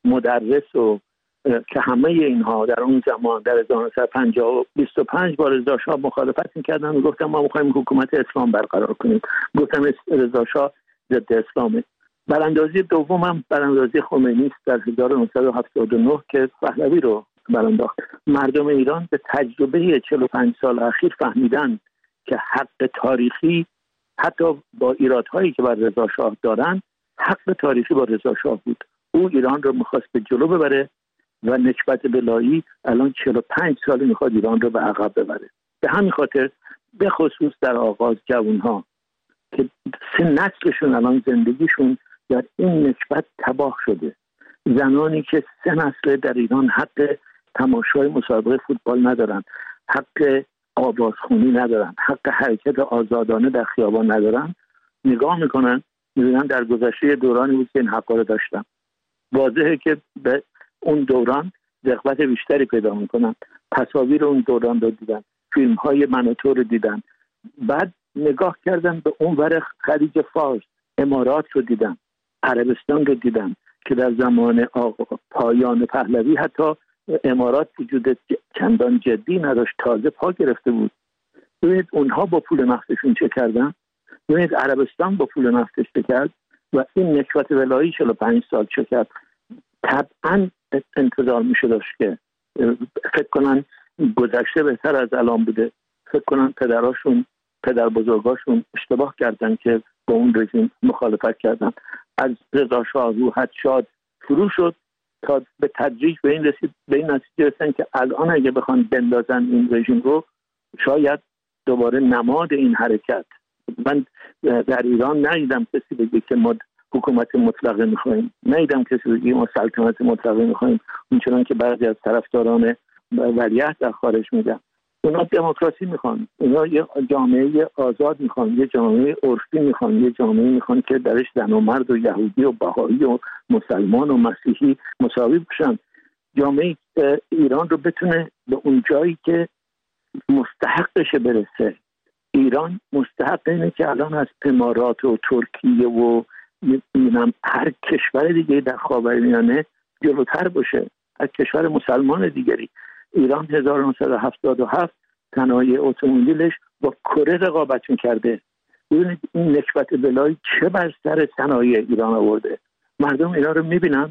مدرس و که همه اینها در اون زمان در هزار و نهصد و پنجاه و بیست و پنج با رضا شاه مخالفت میکردن و گفتن ما میخوایم حکومت اسلام برقرار کنیم. گفتم رضا شاه ضد اسلامه. براندازی دوم هم براندازی خمینی است در هزار و نهصد و هفتاد و نه که پهلوی رو برانداخت. مردم ایران به تجربه چهل و پنج سال اخیر فهمیدن که حق تاریخی حتی با ایرادهایی که بر رضا شاه دارن، حق تاریخی با رضا شاه بود. او ایران رو میخواست به جلو ببره و نکبت بلایی الان چهل و پنج سال میخواد ایران رو به عقب ببره. به همین خاطر به خصوص در آغاز جوانها که سه نسلشون الان زندگیشون در این نکبت تباه شده، زنانی که سه نسل در ایران حق تماشای مسابقه فوتبال ندارن، حق آوازخونی ندارن، حق حرکت آزادانه در خیابان ندارن، نگاه میکنن میبینن در گذشته دورانی بود که این حقا رو داشتن. واضحه که به اون دوران رغبت بیشتری پیدا میکنن. تصاویر اون دوران رو دیدن، فیلم های من و تو رو دیدن، بعد نگاه کردن به اون ور خلیج فارس، امارات رو دیدن، عربستان رو دیدن که در زمان پایان پهلوی حتی امارات وجود چندان جدی نداشت، تازه پا گرفته بود. ببینید اونها با پول نفتشون چه کردن، ببینید عربستان با پول نفتش چه کرد و این نکبت ولایی چهل و پنج سال چه کرد. طبعا انتظار میشه داشت که فکر کنن گذشته بهتر از الان بوده، فکر کنن پدراشون پدر بزرگاشون اشتباه کردن که با اون رژیم مخالفت کردن. از رضا شاه روحت شاد شروع شد تا به تدریج به این رسید به این نتیجه رسیدن که الان اگه بخوان بندازن این رژیم رو شاید دوباره نماد این حرکت. من در ایران ندیدم کسی بگه که ما حکومت مطلقه میخوایم، ندیدم کسی بگه ما سلطنت مطلقه میخوایم اونچنان که بعضی از طرفداران ولیعهد در خارج میگن. اونا دموکراسی میخوان، اونا یه جامعه آزاد میخوان، یه جامعه عرفی میخوان، یه جامعه میخوان که درش زن و مرد و یهودی و بهایی و مسلمان و مسیحی مساوی باشن. جامعه ایران رو بتونه به اون جایی که مستحقش برسه. ایران مستحق اینه که الان از امارات و ترکیه و میدونم هر کشور دیگه در خاورمیانه جلوتر باشه، از کشور مسلمان دیگری. ایران هزار و نهصد و هفتاد و هفت صنایع اتومبیلش با کره رقابت می‌کرده. ببینید این نکبت بلایی چه بر سر صنایع ایران آورده. مردم اینا رو می‌بینن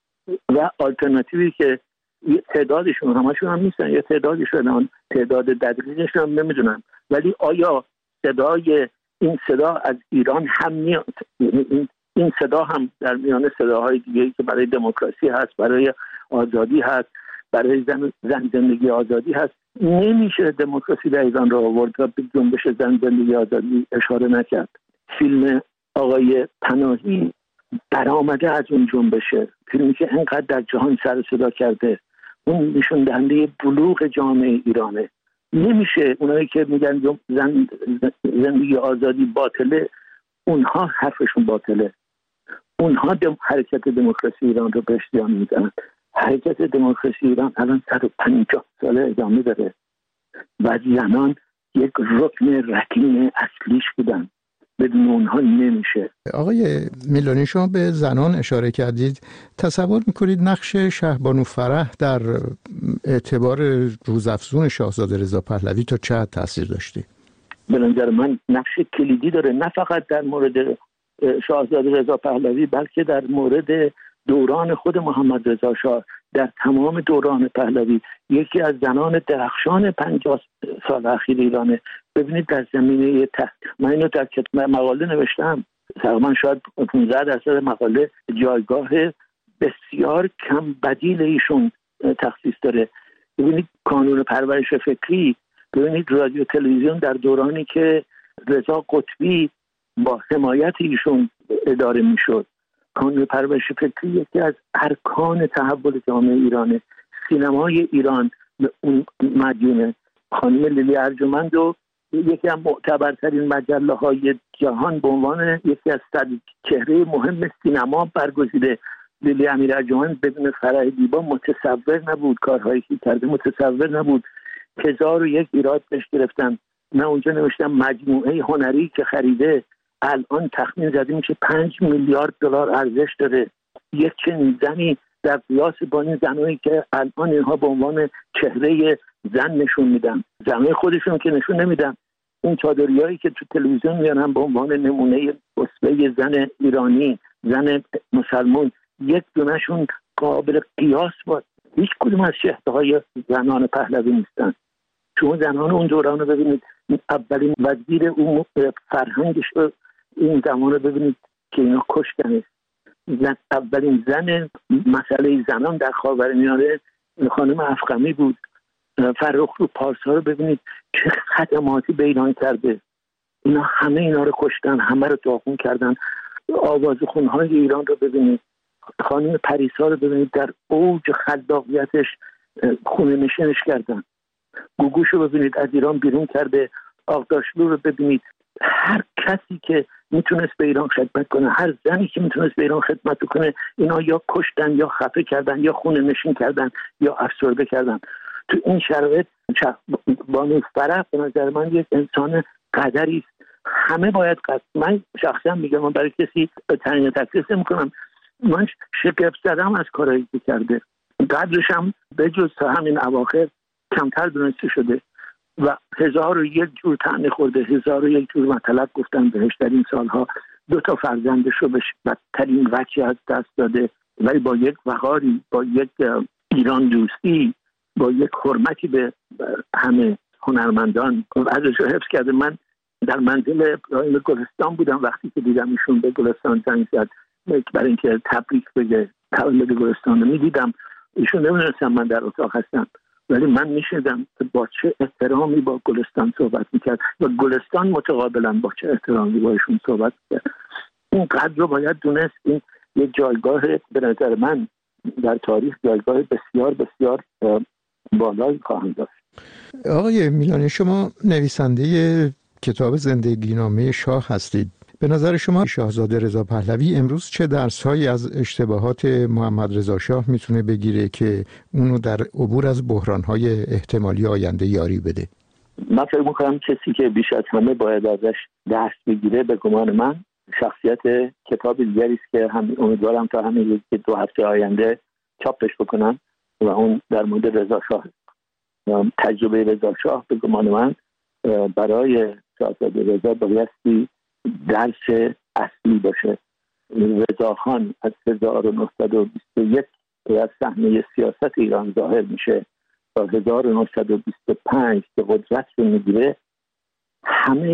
و آلترناتیوی که تعدادشون همشون هم نیستن، یا تعدادشون تعداد دقیقش هم نمیدونن، ولی آیا صدای این صدا از ایران هم میاد؟ این این صدا هم در میان صداهای دیگه‌ای که برای دموکراسی هست، برای آزادی هست، برای زن, زن زندگی آزادی هست. نمیشه دموکراسی در ایران را آورد و به جنبش زن زندگی آزادی اشاره نکرد. فیلم آقای پناهی برآمده از اون جنبشه، فیلمی که انقدر در جهان سر صدا کرده. اون نشون دهنده بلوغ جامعه ایرانه. نمیشه اونایی که میگن زن زندگی آزادی باطله، اونها حرفشون باطله. اونها دم حرکت دموکراسی ایران رو به اشتیان میزنن. حرکت دموکراسی ایران الان صد و پنجاه ساله ادامه داره و زنان یک رکن رکین اصلیش بودن، بدون اونها نمیشه. آقای میلانی، شما به زنان اشاره کردید. تصور میکنید نقش شهبانو فرح در اعتبار روزافزون شاهزاده رضا پهلوی تا چه حد تاثیر داشته؟ به نظر من نقش کلیدی داره، نه فقط در مورد شاهزاده رضا پهلوی بلکه در مورد دوران خود محمد رضا شاه. در تمام دوران پهلوی یکی از زنان درخشان پنجاه سال اخیر ایرانه. ببینید در زمینه تحت، من اینو در مقاله نوشتم، تقریبا شاید پانزده درصد مقاله جایگاه بسیار کم بدیل ایشون تخصیص داره. ببینید کانون پرورش فکری، ببینید رادیو تلویزیون در دورانی که رضا قطبی با حمایت ایشون اداره میشد. کانون پرورش فکری یکی از ارکان تحول جامعه ایرانه. سینمای ایران به اون مدیونه. خانم لیلی ارجمند و یکی از معتبرترین مجله های جهان به عنوان یکی از صد چهره مهم سینما برگزیده. لیلی امیر ارجمند بدون فرح دیبا متصور نبود، کارهایی که کرده متصور نبود. هزار و یک ایراد بهش گرفتن. من اونجا نوشتم مجموعه هنری که خریده الان تخمین زده میشه پنج میلیارد دلار ارزش داره. یک چنین زنی در قیاس با این زنایی که الان اینها به عنوان چهره زن نشون میدن، زنای خودشون که نشون نمیدن، این چادریایی که تو تلویزیون میارن به عنوان نمونه اسوه زن ایرانی، زن مسلمان، یک دونشون قابل قیاس با هیچ کدوم از شهدهای زنان پهلوی نیستن. شما زنان اون دوران رو ببینید، اولین وزیر اون فرهنگش رو این زمان رو ببینید که اینا کشتنه. اولین زن مسئله زنان در خاورمیانه خانم افخمی بود. فرخرو پارسا رو ببینید چه خدماتی به ایران کرده. اینا همه اینا رو کشتن، همه رو داغون کردن. آوازخونهای ایران رو ببینید، خانم پریسا رو ببینید در اوج خلاقیتش خونه نشینش کردن. گوگوش رو ببینید از ایران بیرون کرده. آغداشلو رو ببینید. هر کسی که میتونست به ایران خدمت کنه، هر زنی که میتونست به ایران خدمت کنه، اینا یا کشتن یا خفه کردن یا خونه نشین کردن یا افسرده کردن. تو این شرایط بانو فرح به نظر من یک انسان قدری است. همه باید قدر. من شخصا میگم، من برای کسی تعیین تکلیف نمیکنم، من شگفت زدم از کارهایی که کرده. قدرش هم به جز همین اواخر کمتر دونسته شده. و هزار و یک جور طعنه خورده، هزار و یک جور مطلب گفتن بهش در این سالها. دو تا فرزندش رو به بدترین وجه از دست داده، ولی با یک وقاری، با یک ایران دوستی، با یک حرمتی به همه هنرمندان ازش رو حفظ کرده. من در منزل ابراهیم گلستان بودم وقتی که دیدم ایشون به گلستان زنگ زد برای اینکه تبریک بگه تولد گلستان رو میدیدم. ایشون نمیدونستم من در اتاق هستم، ولی من میشدم با چه احترامی با گلستان صحبت میکرد و گلستان متقابلا با چه احترامی با ایشون صحبت میکرد. این قدر رو باید دونست. این یه جایگاه به نظر من در تاریخ جایگاه بسیار بسیار بالایی خواهند داشت. آقای میلانی، شما نویسنده کتاب زندگی نامه شاه هستید. به نظر شما شاهزاده رضا پهلوی امروز چه درس‌هایی از اشتباهات محمد رضا شاه میتونه بگیره که اونو در عبور از بحران‌های احتمالی آینده یاری بده؟ من فکر می‌کنم کسی که بیش از همه باید ازش درس بگیره به گمان من شخصیت کتاب دیگری است که هم امیدوارم تا همین یک دو هفته آینده چاپش بکنم و اون در مورد رضا شاه. تجربه رضا شاه به گمان من برای شاهزاده رضا بایستی درس اصلی باشه. رضا خان از هزار و نهصد و بیست و یک که از صحنه سیاست ایران ظاهر میشه تا هزار و نهصد و بیست و پنج که قدرت رو میگیره، همه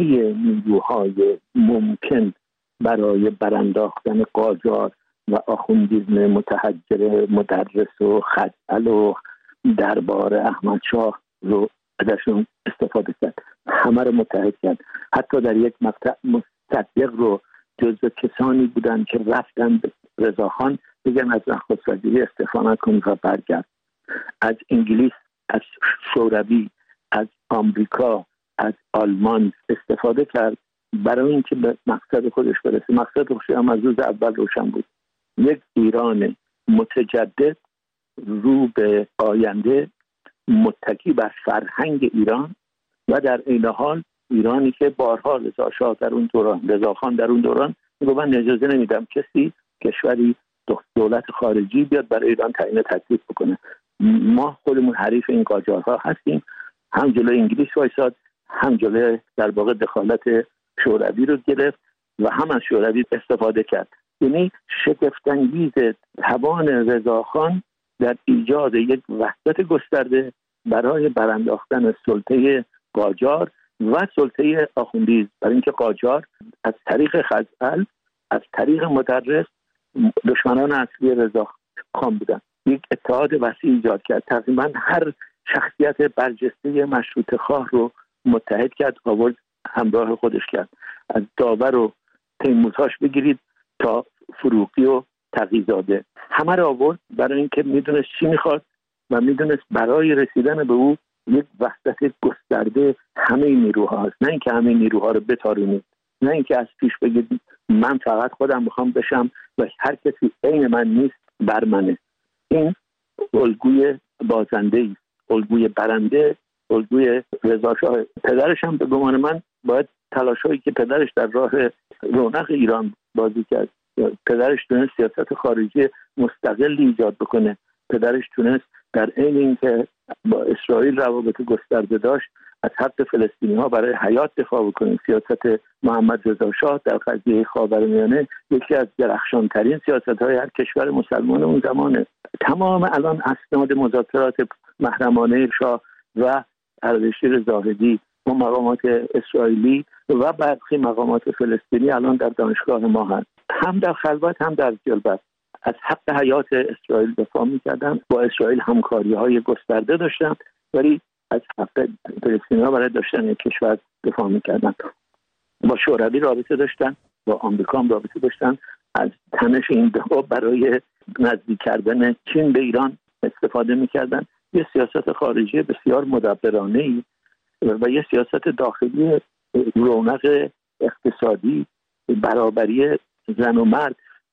نیروهای ممکن برای برانداختن قاجار و آخوندیزم متحجر مدرس و خزعل و دربار احمد شاه رو ازشون استفاده کرد، همه رو متحد کرد. حتی در یک مقطع مصدق رو جزو کسانی بودن که رفتن به رضاخان بگن از نخست وزیری استعفا نکن و برگرد. از انگلیس، از شوروی، از آمریکا، از آلمان استفاده کرد برای اینکه به مقصد خودش برسه. مقصد خودش هم از روز اول روشن بود: یک ایران متجدد رو به آینده، متکی بر فرهنگ ایران و در این حال ایرانی که بارها رضا شاه در اون دوران، رضا خان در اون دوران میگه من اجازه نمیدم کسی کشوری دولت خارجی بیاد برای ایران تعیین تکلیف بکنه. ما خودمون حریف این قاجارها هستیم. هم جلوی انگلیس وایساد، هم جلوی در واقع دخالت شوروی رو گرفت و هم از شوروی استفاده کرد. یعنی شگفت‌انگیز توان رضا خان در ایجاد یک وحدت گسترده برای برانداختن سلطه قاجار و سلطه آخوندیز، برای اینکه قاجار از طریق خزعل، از طریق مدرس دشمنان اصلی رضا خان بودن. یک اتحاد وسیع ایجاد کرد، تقریبا هر شخصیت برجسته مشروطه خواه رو متحد کرد، آورد همراه خودش کرد. از داور و تیمورتاش بگیرید تا فروغی و تقی‌زاده، همه رو آورد برای اینکه میدونست چی میخواد و میدونست برای رسیدن به او یک وحدت گسترده همه نیروها هست. نه اینکه همه نیروها رو بتارونید، نه اینکه از پیش بگید من فقط خودم میخوام بشم و هر کسی عین من نیست بر منه. این الگوی بازنده است، الگوی برنده، الگوی رضا شاه. پدرش هم به گمان من باید تلاشایی که پدرش در راه رونق ایران بازی کرد. پدرش تونست سیاست خارجی مستقلی ایجاد بکنه. پدرش تونست در عین اینکه با اسرائیل روابط گسترده داشت از حق فلسطینی ها برای حیات دفاع بکنه. سیاست محمد رضا شاه در قضیه خاورمیانه یکی از درخشانترین سیاست های هر کشور مسلمان اون زمانه. تمام الان اسناد مذاکرات محرمانه شاه و اردشیر زاهدی و مقامات اسرائیلی و برخی مقامات فلسطینی الان در دانشگاه ما هست. هم در خلوت هم در جلوت از حق حیات اسرائیل دفاع می‌کردن، با اسرائیل همکاری‌های گسترده داشتن، ولی از حق فلسطینی‌ها برای داشتن یک کشور دفاع می‌کردن. با شوروی رابطه داشتن، با آمریکا هم رابطه داشتن. از تنش این دو برای نزدیک کردن چین به ایران استفاده می‌کردن. یه سیاست خارجی بسیار مدبرانه‌ای و یه سیاست داخلی رونق اقتصادی، برابری زن و مرد.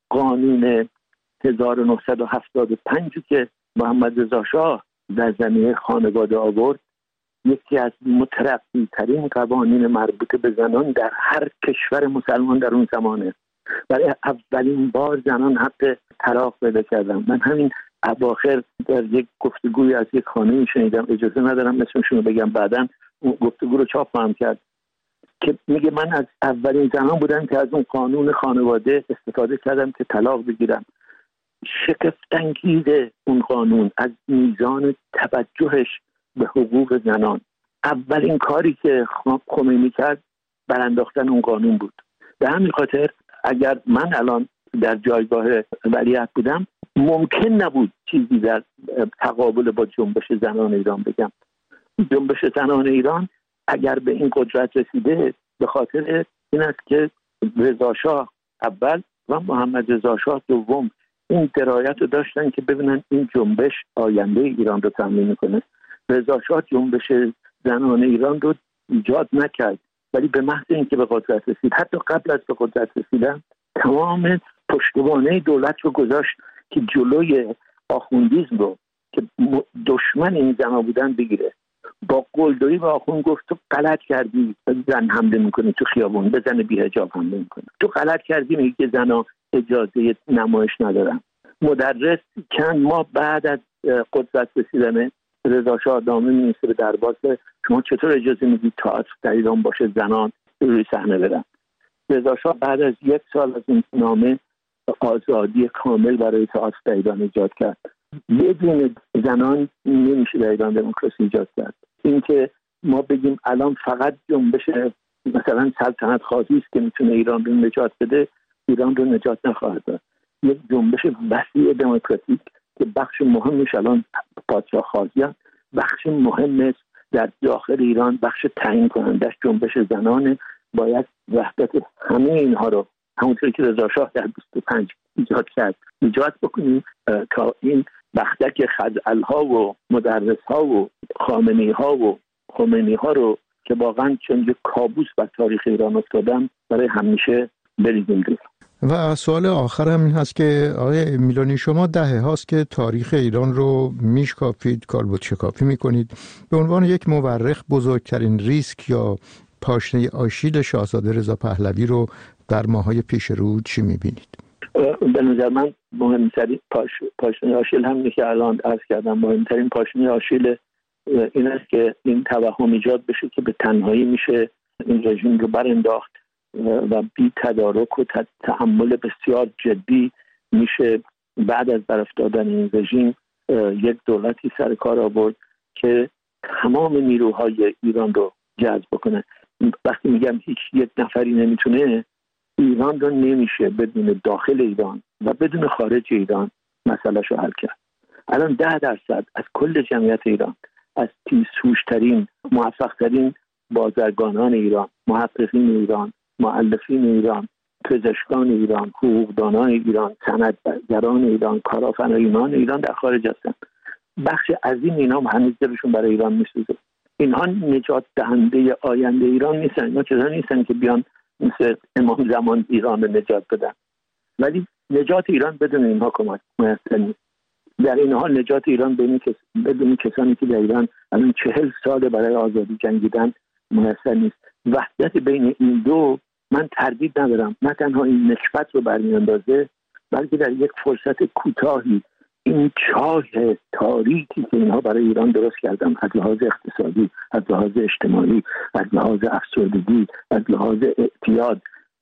قانون هزار و نهصد و هفتاد و پنج که محمد رضا شاه در زمینه خانواده آورد، یکی از مترقی ترین قوانین مربوط به زنان در هر کشور مسلمان در اون زمانه. برای اولین بار زنان حق طلاق پیدا کردن. من همین اواخر در یک گفتگوی از یک خانمی شنیدم، اجازه ندارم اسمشون رو بگم، بعداً گفتگو رو چاپ هم کرد که میگه من از اولین زنان بودم که از اون قانون خانواده استفاده کردم که طلاق بگیرم. شگفت‌انگیز اون قانون از میزان توجهش به حقوق زنان. اولین کاری که خمینی کرد برانداختن اون قانون بود. به همین خاطر اگر من الان در جایگاه ولیعهد بودم ممکن نبود چیزی در تقابل با جنبش زنان ایران بگم. جنبش زنان ایران اگر به این قدرت رسیده به خاطر این است که رضا شاه اول و محمد رضا شاه دوم این درایت رو داشتن که ببینن این جنبش آینده ایران رو تضمین میکنه. رضا شاه جنبش زنان ایران رو ایجاد نکرد، ولی به محض اینکه به قدرت رسید، حتی قبل از به قدرت رسیدن، تمام پشتوانه دولت رو گذاشت که جلوی آخوندیسم رو که دشمن این زنا بودن بگیره. با قلدری به آخوند گفت تو غلط کردی زن حمله میکنی تو خیابون، به زن بی حجاب حمله میکنی، تو غلط کردی میگی که زنا اجازه نمایش ندارن. مدرس چند ماه بعد از قدرت رسیدن رضا شاه نامه می‌نویسه به دربار شما چطور اجازه میدید تئاتر در ایران باشه زنان روی صحنه برن. رضا شاه بعد از یک سال از این نامه آزادی کامل برای تئاتر در ایران ایجاد کرد. بدون زنان نمیشه در ایران دموکراسی ایجاد کرد. اینکه ما بگیم الان فقط جنبش مثلا سلطنت خواهی است که میتونه ایران رو نجات بده، ایران رو نجات نخواهد داد. یک جنبش وسیع دموکراتیک که بخش مهمش الان پادشاه خواهیان، بخش مهمش در داخل ایران بخش تعیین کنندش جنبش زنانه. باید وحدت همه اینها رو همونطوری که رضا شاه در بیست و پنج ایجاد کرد ایجاد بکنیم تا این بختک خزعل‌ها و مدرس‌ها و خامنه‌ای‌ها و خمینی‌ها رو که واقعا چون یک کابوس بر تاریخ ایران افتادن برای همیشه بریزیم دور. و سوال آخر هم این هست که آقای میلانی شما دهه هاست که تاریخ ایران رو میشکافید، کالبد شکافی میکنید. به عنوان یک مورخ بزرگترین ریسک یا پاشنه آشیل شاهزاده رضا پهلوی رو در ماهای پیش رو چی میبینید؟ به نظر من مهمترین پاش، پاشنه آشیل همینه که الان عرض کردم. مهمترین پاشنه آشیل این است که این توهم ایجاد بشه که به تنهایی میشه این رژیم رو برانداخت و بی تدارک و تحمل بسیار جدی میشه بعد از برافتادن این رژیم یک دولتی سر کار آورد که تمام نیروهای ایران رو جذب کنه. وقتی میگم هیچ یک نفری نمیتونه، ایران رو نمیشه بدون داخل ایران و بدون خارج ایران مسئله‌ش رو حل کرد. الان ده درصد از کل جمعیت ایران، از تیزهوش‌ترین موفق‌ترین بازرگانان ایران، محققین ایران، مؤلفین ایران، پزشکان ایران، حقوقدانان ایران، صنعتگران ایران، کارآفرینان ایران در خارج هستند. بخش عظیم اینا هم هنوز دلشون برای ایران میسوزه. اینها نجات دهنده آینده ایران نیستن. اینا چیزا نیستن که بیان مثل امام زمان ایران رو نجات بدن، ولی نجات ایران بدون اینها کمک میسر نیست. در این حال نجات ایران بدون کس... بدون کسانی که در ایران الان چهل سال برای آزادی جنگیدن میسر نیست. وحدت بین این دو من تردید ندارم، نه تنها این نکبت رو برمیاندازه، بلکه در یک فرصت کوتاهی این چاه تاریکی که اینها برای ایران درست کردن، از لحاظ اقتصادی، از لحاظ اجتماعی، از لحاظ افسردگی، از لحاظ اعتیاد،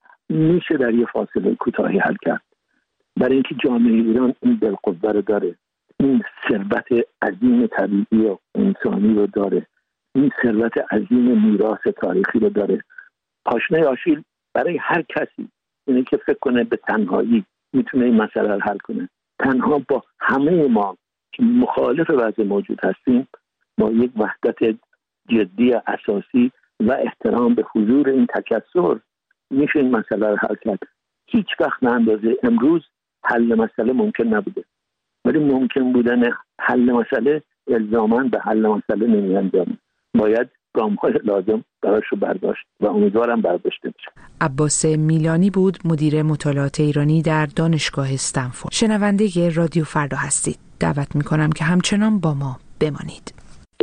میشه در یک فاصله کوتاهی حل کرد. برای اینکه جامعه ایران این بالقوه رو داره، این ثروت عظیم طبیعی و انسانی رو داره، این ثروت عظیم میراث تاریخی رو داره. پاشنه آشیل برای هر کسی اینه که فکر کنه به تنهایی میتونه این مسئله رو حل کنه. تنها با همه ما که مخالف وضع موجود هستیم، با یک وحدت جدی اساسی و احترام به حضور این تکثر میشه این مسئله رو حل کرد. هیچ وقت نه اندازه امروز حل مسئله ممکن نبوده، ولی ممکن بودن حل مسئله الزاماً به حل مسئله نمی انجامه. باید گام‌های لازم براش رو برداشت و امیدوارم برداشته بشه. عباس میلانی بود، مدیر مطالعات ایرانی در دانشگاه استنفورد. شنونده رادیو فردا هستید. دعوت می‌کنم که همچنان با ما بمانید.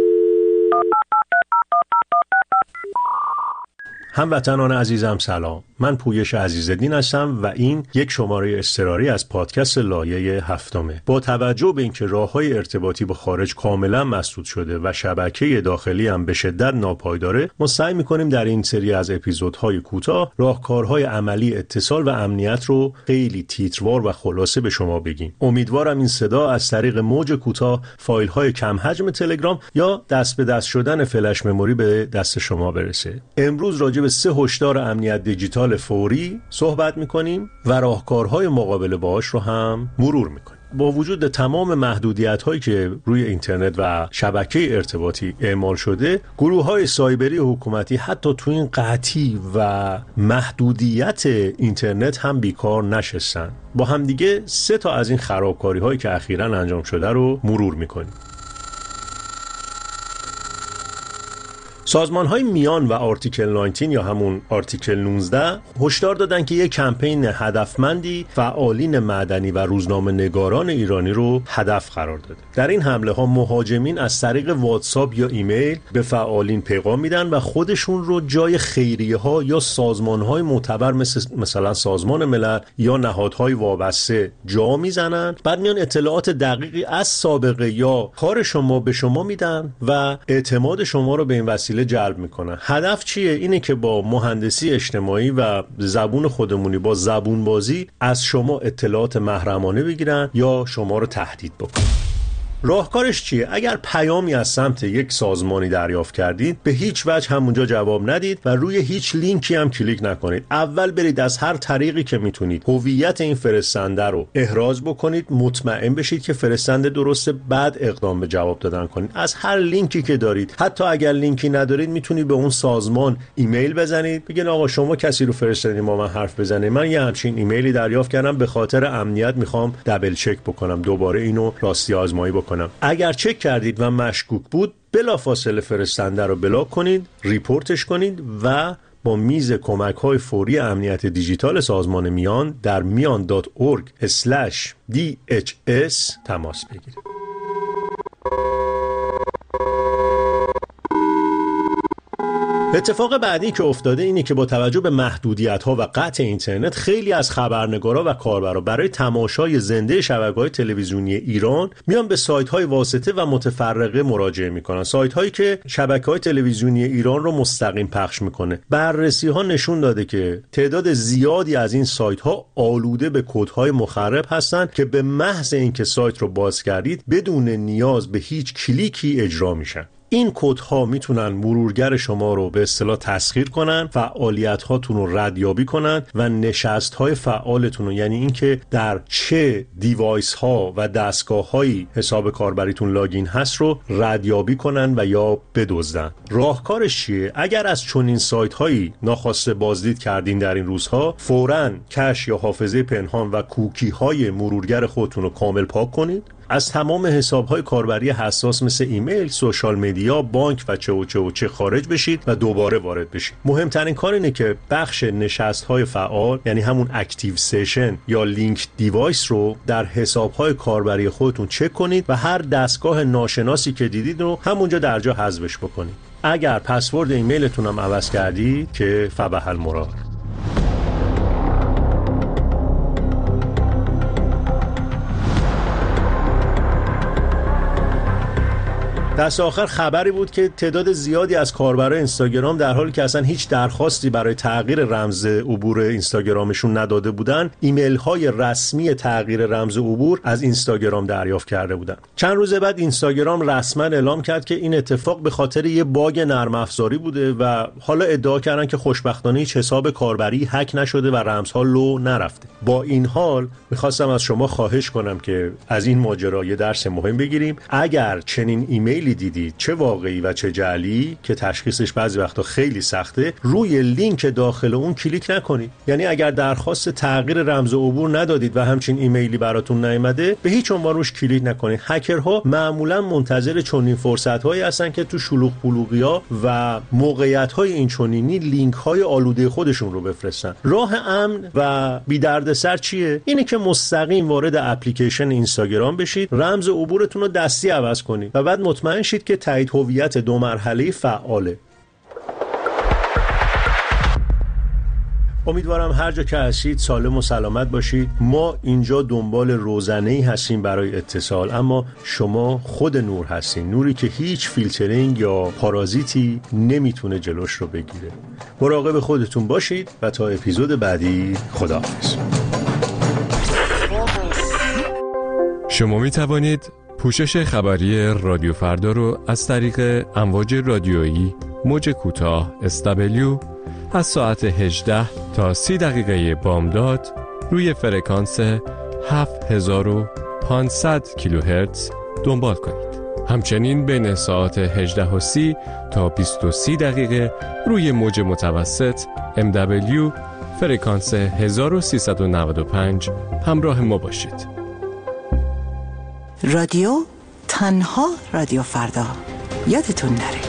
هموطنان عزیزم سلام. من پویش عزیزالدین هستم و این یک شماره اضطراری از پادکست لایه هفتمه. با توجه به اینکه راه‌های ارتباطی با خارج کاملا مسدود شده و شبکه داخلی هم به شدت ناپایداره، ما سعی می‌کنیم در این سری از اپیزودهای کوتاه راهکارهای عملی اتصال و امنیت رو خیلی تیتروار و خلاصه به شما بگیم. امیدوارم این صدا از طریق موج کوتاه، فایل‌های کم حجم تلگرام یا دست به دست شدن فلش مموری به دست شما برسه. امروز راجع به سه هشدار امنیت دیجیتال فوری صحبت می‌کنیم و راهکارهای مقابله باهاش رو هم مرور می‌کنیم. با وجود تمام محدودیت‌هایی که روی اینترنت و شبکه ارتباطی اعمال شده، گروه‌های سایبری حکومتی حتی تو این قحطی و محدودیت اینترنت هم بیکار نشستن. با هم دیگه سه تا از این خرابکاری‌هایی که اخیراً انجام شده رو مرور می‌کنیم. سازمان‌های میان و آرتیکل نوزده یا همون آرتیکل نوزده هشدار دادن که یک کمپین هدفمندی فعالین مدنی و روزنامه نگاران ایرانی رو هدف قرار داده. در این حمله ها مهاجمین از طریق واتساپ یا ایمیل به فعالین پیغام میدن و خودشون رو جای خیریه ها یا سازمان‌های معتبر مثل مثلا سازمان ملل یا نهادهای وابسته جا میزنن. بعد میان اطلاعات دقیقی از سابقه یا کار شما به شما میدن و اعتماد شما رو به این وسیله جلب میکنن. هدف چیه؟ اینه که با مهندسی اجتماعی و زبون خودمونی، با زبون بازی از شما اطلاعات محرمانه بگیرن یا شما رو تهدید بکنن. راهکارش چیه؟ اگر پیامی از سمت یک سازمانی دریافت کردید، به هیچ وجه همونجا جواب ندید و روی هیچ لینکی هم کلیک نکنید. اول برید از هر طریقی که میتونید هویت این فرستنده رو احراز بکنید، مطمئن بشید که فرستنده درسته، بعد اقدام به جواب دادن کنید. از هر لینکی که دارید، حتی اگر لینکی ندارید، میتونید به اون سازمان ایمیل بزنید، بگین آقا شما کسی رو فرستادید ما من حرف بزنید، من یه همچین ایمیلی دریافت کردم، به خاطر امنیت میخوام دبل چک بکنم، دوباره اینو راستی آزمایی بکنم. اگر چک کردید و مشکوک بود، بلافاصله فرستنده رو بلاک کنید، ریپورتش کنید و با میز کمک‌های فوری امنیت دیجیتال سازمان میان در میان دات اورگ اسلش دی اچ اس تماس بگیرید. اتفاق بعدی که افتاده اینه که با توجه به محدودیت‌ها و قطع اینترنت، خیلی از خبرنگارا و کاربرا برای تماشای زنده شبکه‌های تلویزیونی ایران میان به سایت‌های واسطه و متفرقه مراجعه میکنن. سایت‌هایی که شبکه‌های تلویزیونی ایران رو مستقیم پخش میکنه. بررسی‌ها نشون داده که تعداد زیادی از این سایت‌ها آلوده به کدهای مخرب هستند که به محض اینکه سایت رو باز کردید بدون نیاز به هیچ کلیکی اجرا میشن. این کدها میتونن مرورگر شما رو به اصطلاح تسخیر کنن، فعالیت هاتون رو ردیابی کنن و نشست های فعالتون رو، یعنی اینکه در چه دیوایس ها و دستگاه هایی حساب کاربریتون لاگین هست رو ردیابی کنن و یا بدزدن. راهکارش چیه؟ اگر از چنین سایت هایی ناخواسته بازدید کردین در این روزها، فوراً کش یا حافظه پنهان و کوکی های مرورگر خودتون رو کامل پاک کنید. از تمام حساب‌های کاربری حساس مثل ایمیل، سوشال مدیا، بانک و چه و چه و چه خارج بشید و دوباره وارد بشید. مهمترین کار اینه که بخش نشست‌های فعال، یعنی همون اکتیو سشن یا لینک دیوایس رو در حساب‌های کاربری خودتون چک کنید و هر دستگاه ناشناسی که دیدید رو همونجا درجا حذفش بکنید. اگر پسورد ایمیلتون هم عوض کردید که فبح المرار. دست آخر خبری بود که تعداد زیادی از کاربرای اینستاگرام در حالی که اصلا هیچ درخواستی برای تغییر رمز عبور اینستاگرامشون نداده بودن، ایمیل های رسمی تغییر رمز عبور از اینستاگرام دریافت کرده بودن. چند روز بعد اینستاگرام رسما اعلام کرد که این اتفاق به خاطر یه باگ نرم افزاری بوده و حالا ادعا کردن که خوشبختانه هیچ حساب کاربری هک نشده و رمزها لو نرفته. با این حال می‌خواستم از شما خواهش کنم که از این ماجرا یه درس مهم بگیریم. اگر چنین ایمیل دیدید، چه واقعی و چه جعلی که تشخیصش بعضی وقتا خیلی سخته، روی لینک داخل اون کلیک نکنید. یعنی اگر درخواست تغییر رمز عبور ندادید و همچین ایمیلی براتون نیامده، به هیچ عنوان روش کلیک نکنید. هکرها معمولا منتظر چنین فرصت‌هایی هستن که تو شلوغ پلوغیا و موقعیت‌های این چنینی لینک‌های آلوده خودشون رو بفرستن. راه امن و بی دردسر چیه؟ اینه که مستقیم وارد اپلیکیشن اینستاگرام بشید، رمز عبورتون رو دستی عوض کنید و بعد مطمئن شید که تایید هویت دو مرحله‌ای فعاله. امیدوارم هر جا که هستید سالم و سلامت باشید. ما اینجا دنبال روزنه‌ای هستیم برای اتصال، اما شما خود نور هستین، نوری که هیچ فیلترینگ یا پارازیتی نمیتونه جلوش رو بگیره. مراقب خودتون باشید و تا اپیزود بعدی خداحافظ. شما می توانید پوشش خبری رادیو فردا رو از طریق امواج رادیویی موج کوتاه اس دبلیو از ساعت هجده تا سی دقیقه بامداد روی فرکانس هفت هزار و پانصد کیلوهرتز دنبال کنید. همچنین بین ساعت هجده و سی تا بیست و سه دقیقه روی موج متوسط ام دبلیو فرکانس هزار و سیصد و نود و پنج همراه ما باشید. رادیو تنها رادیو فردا، یادتون نره.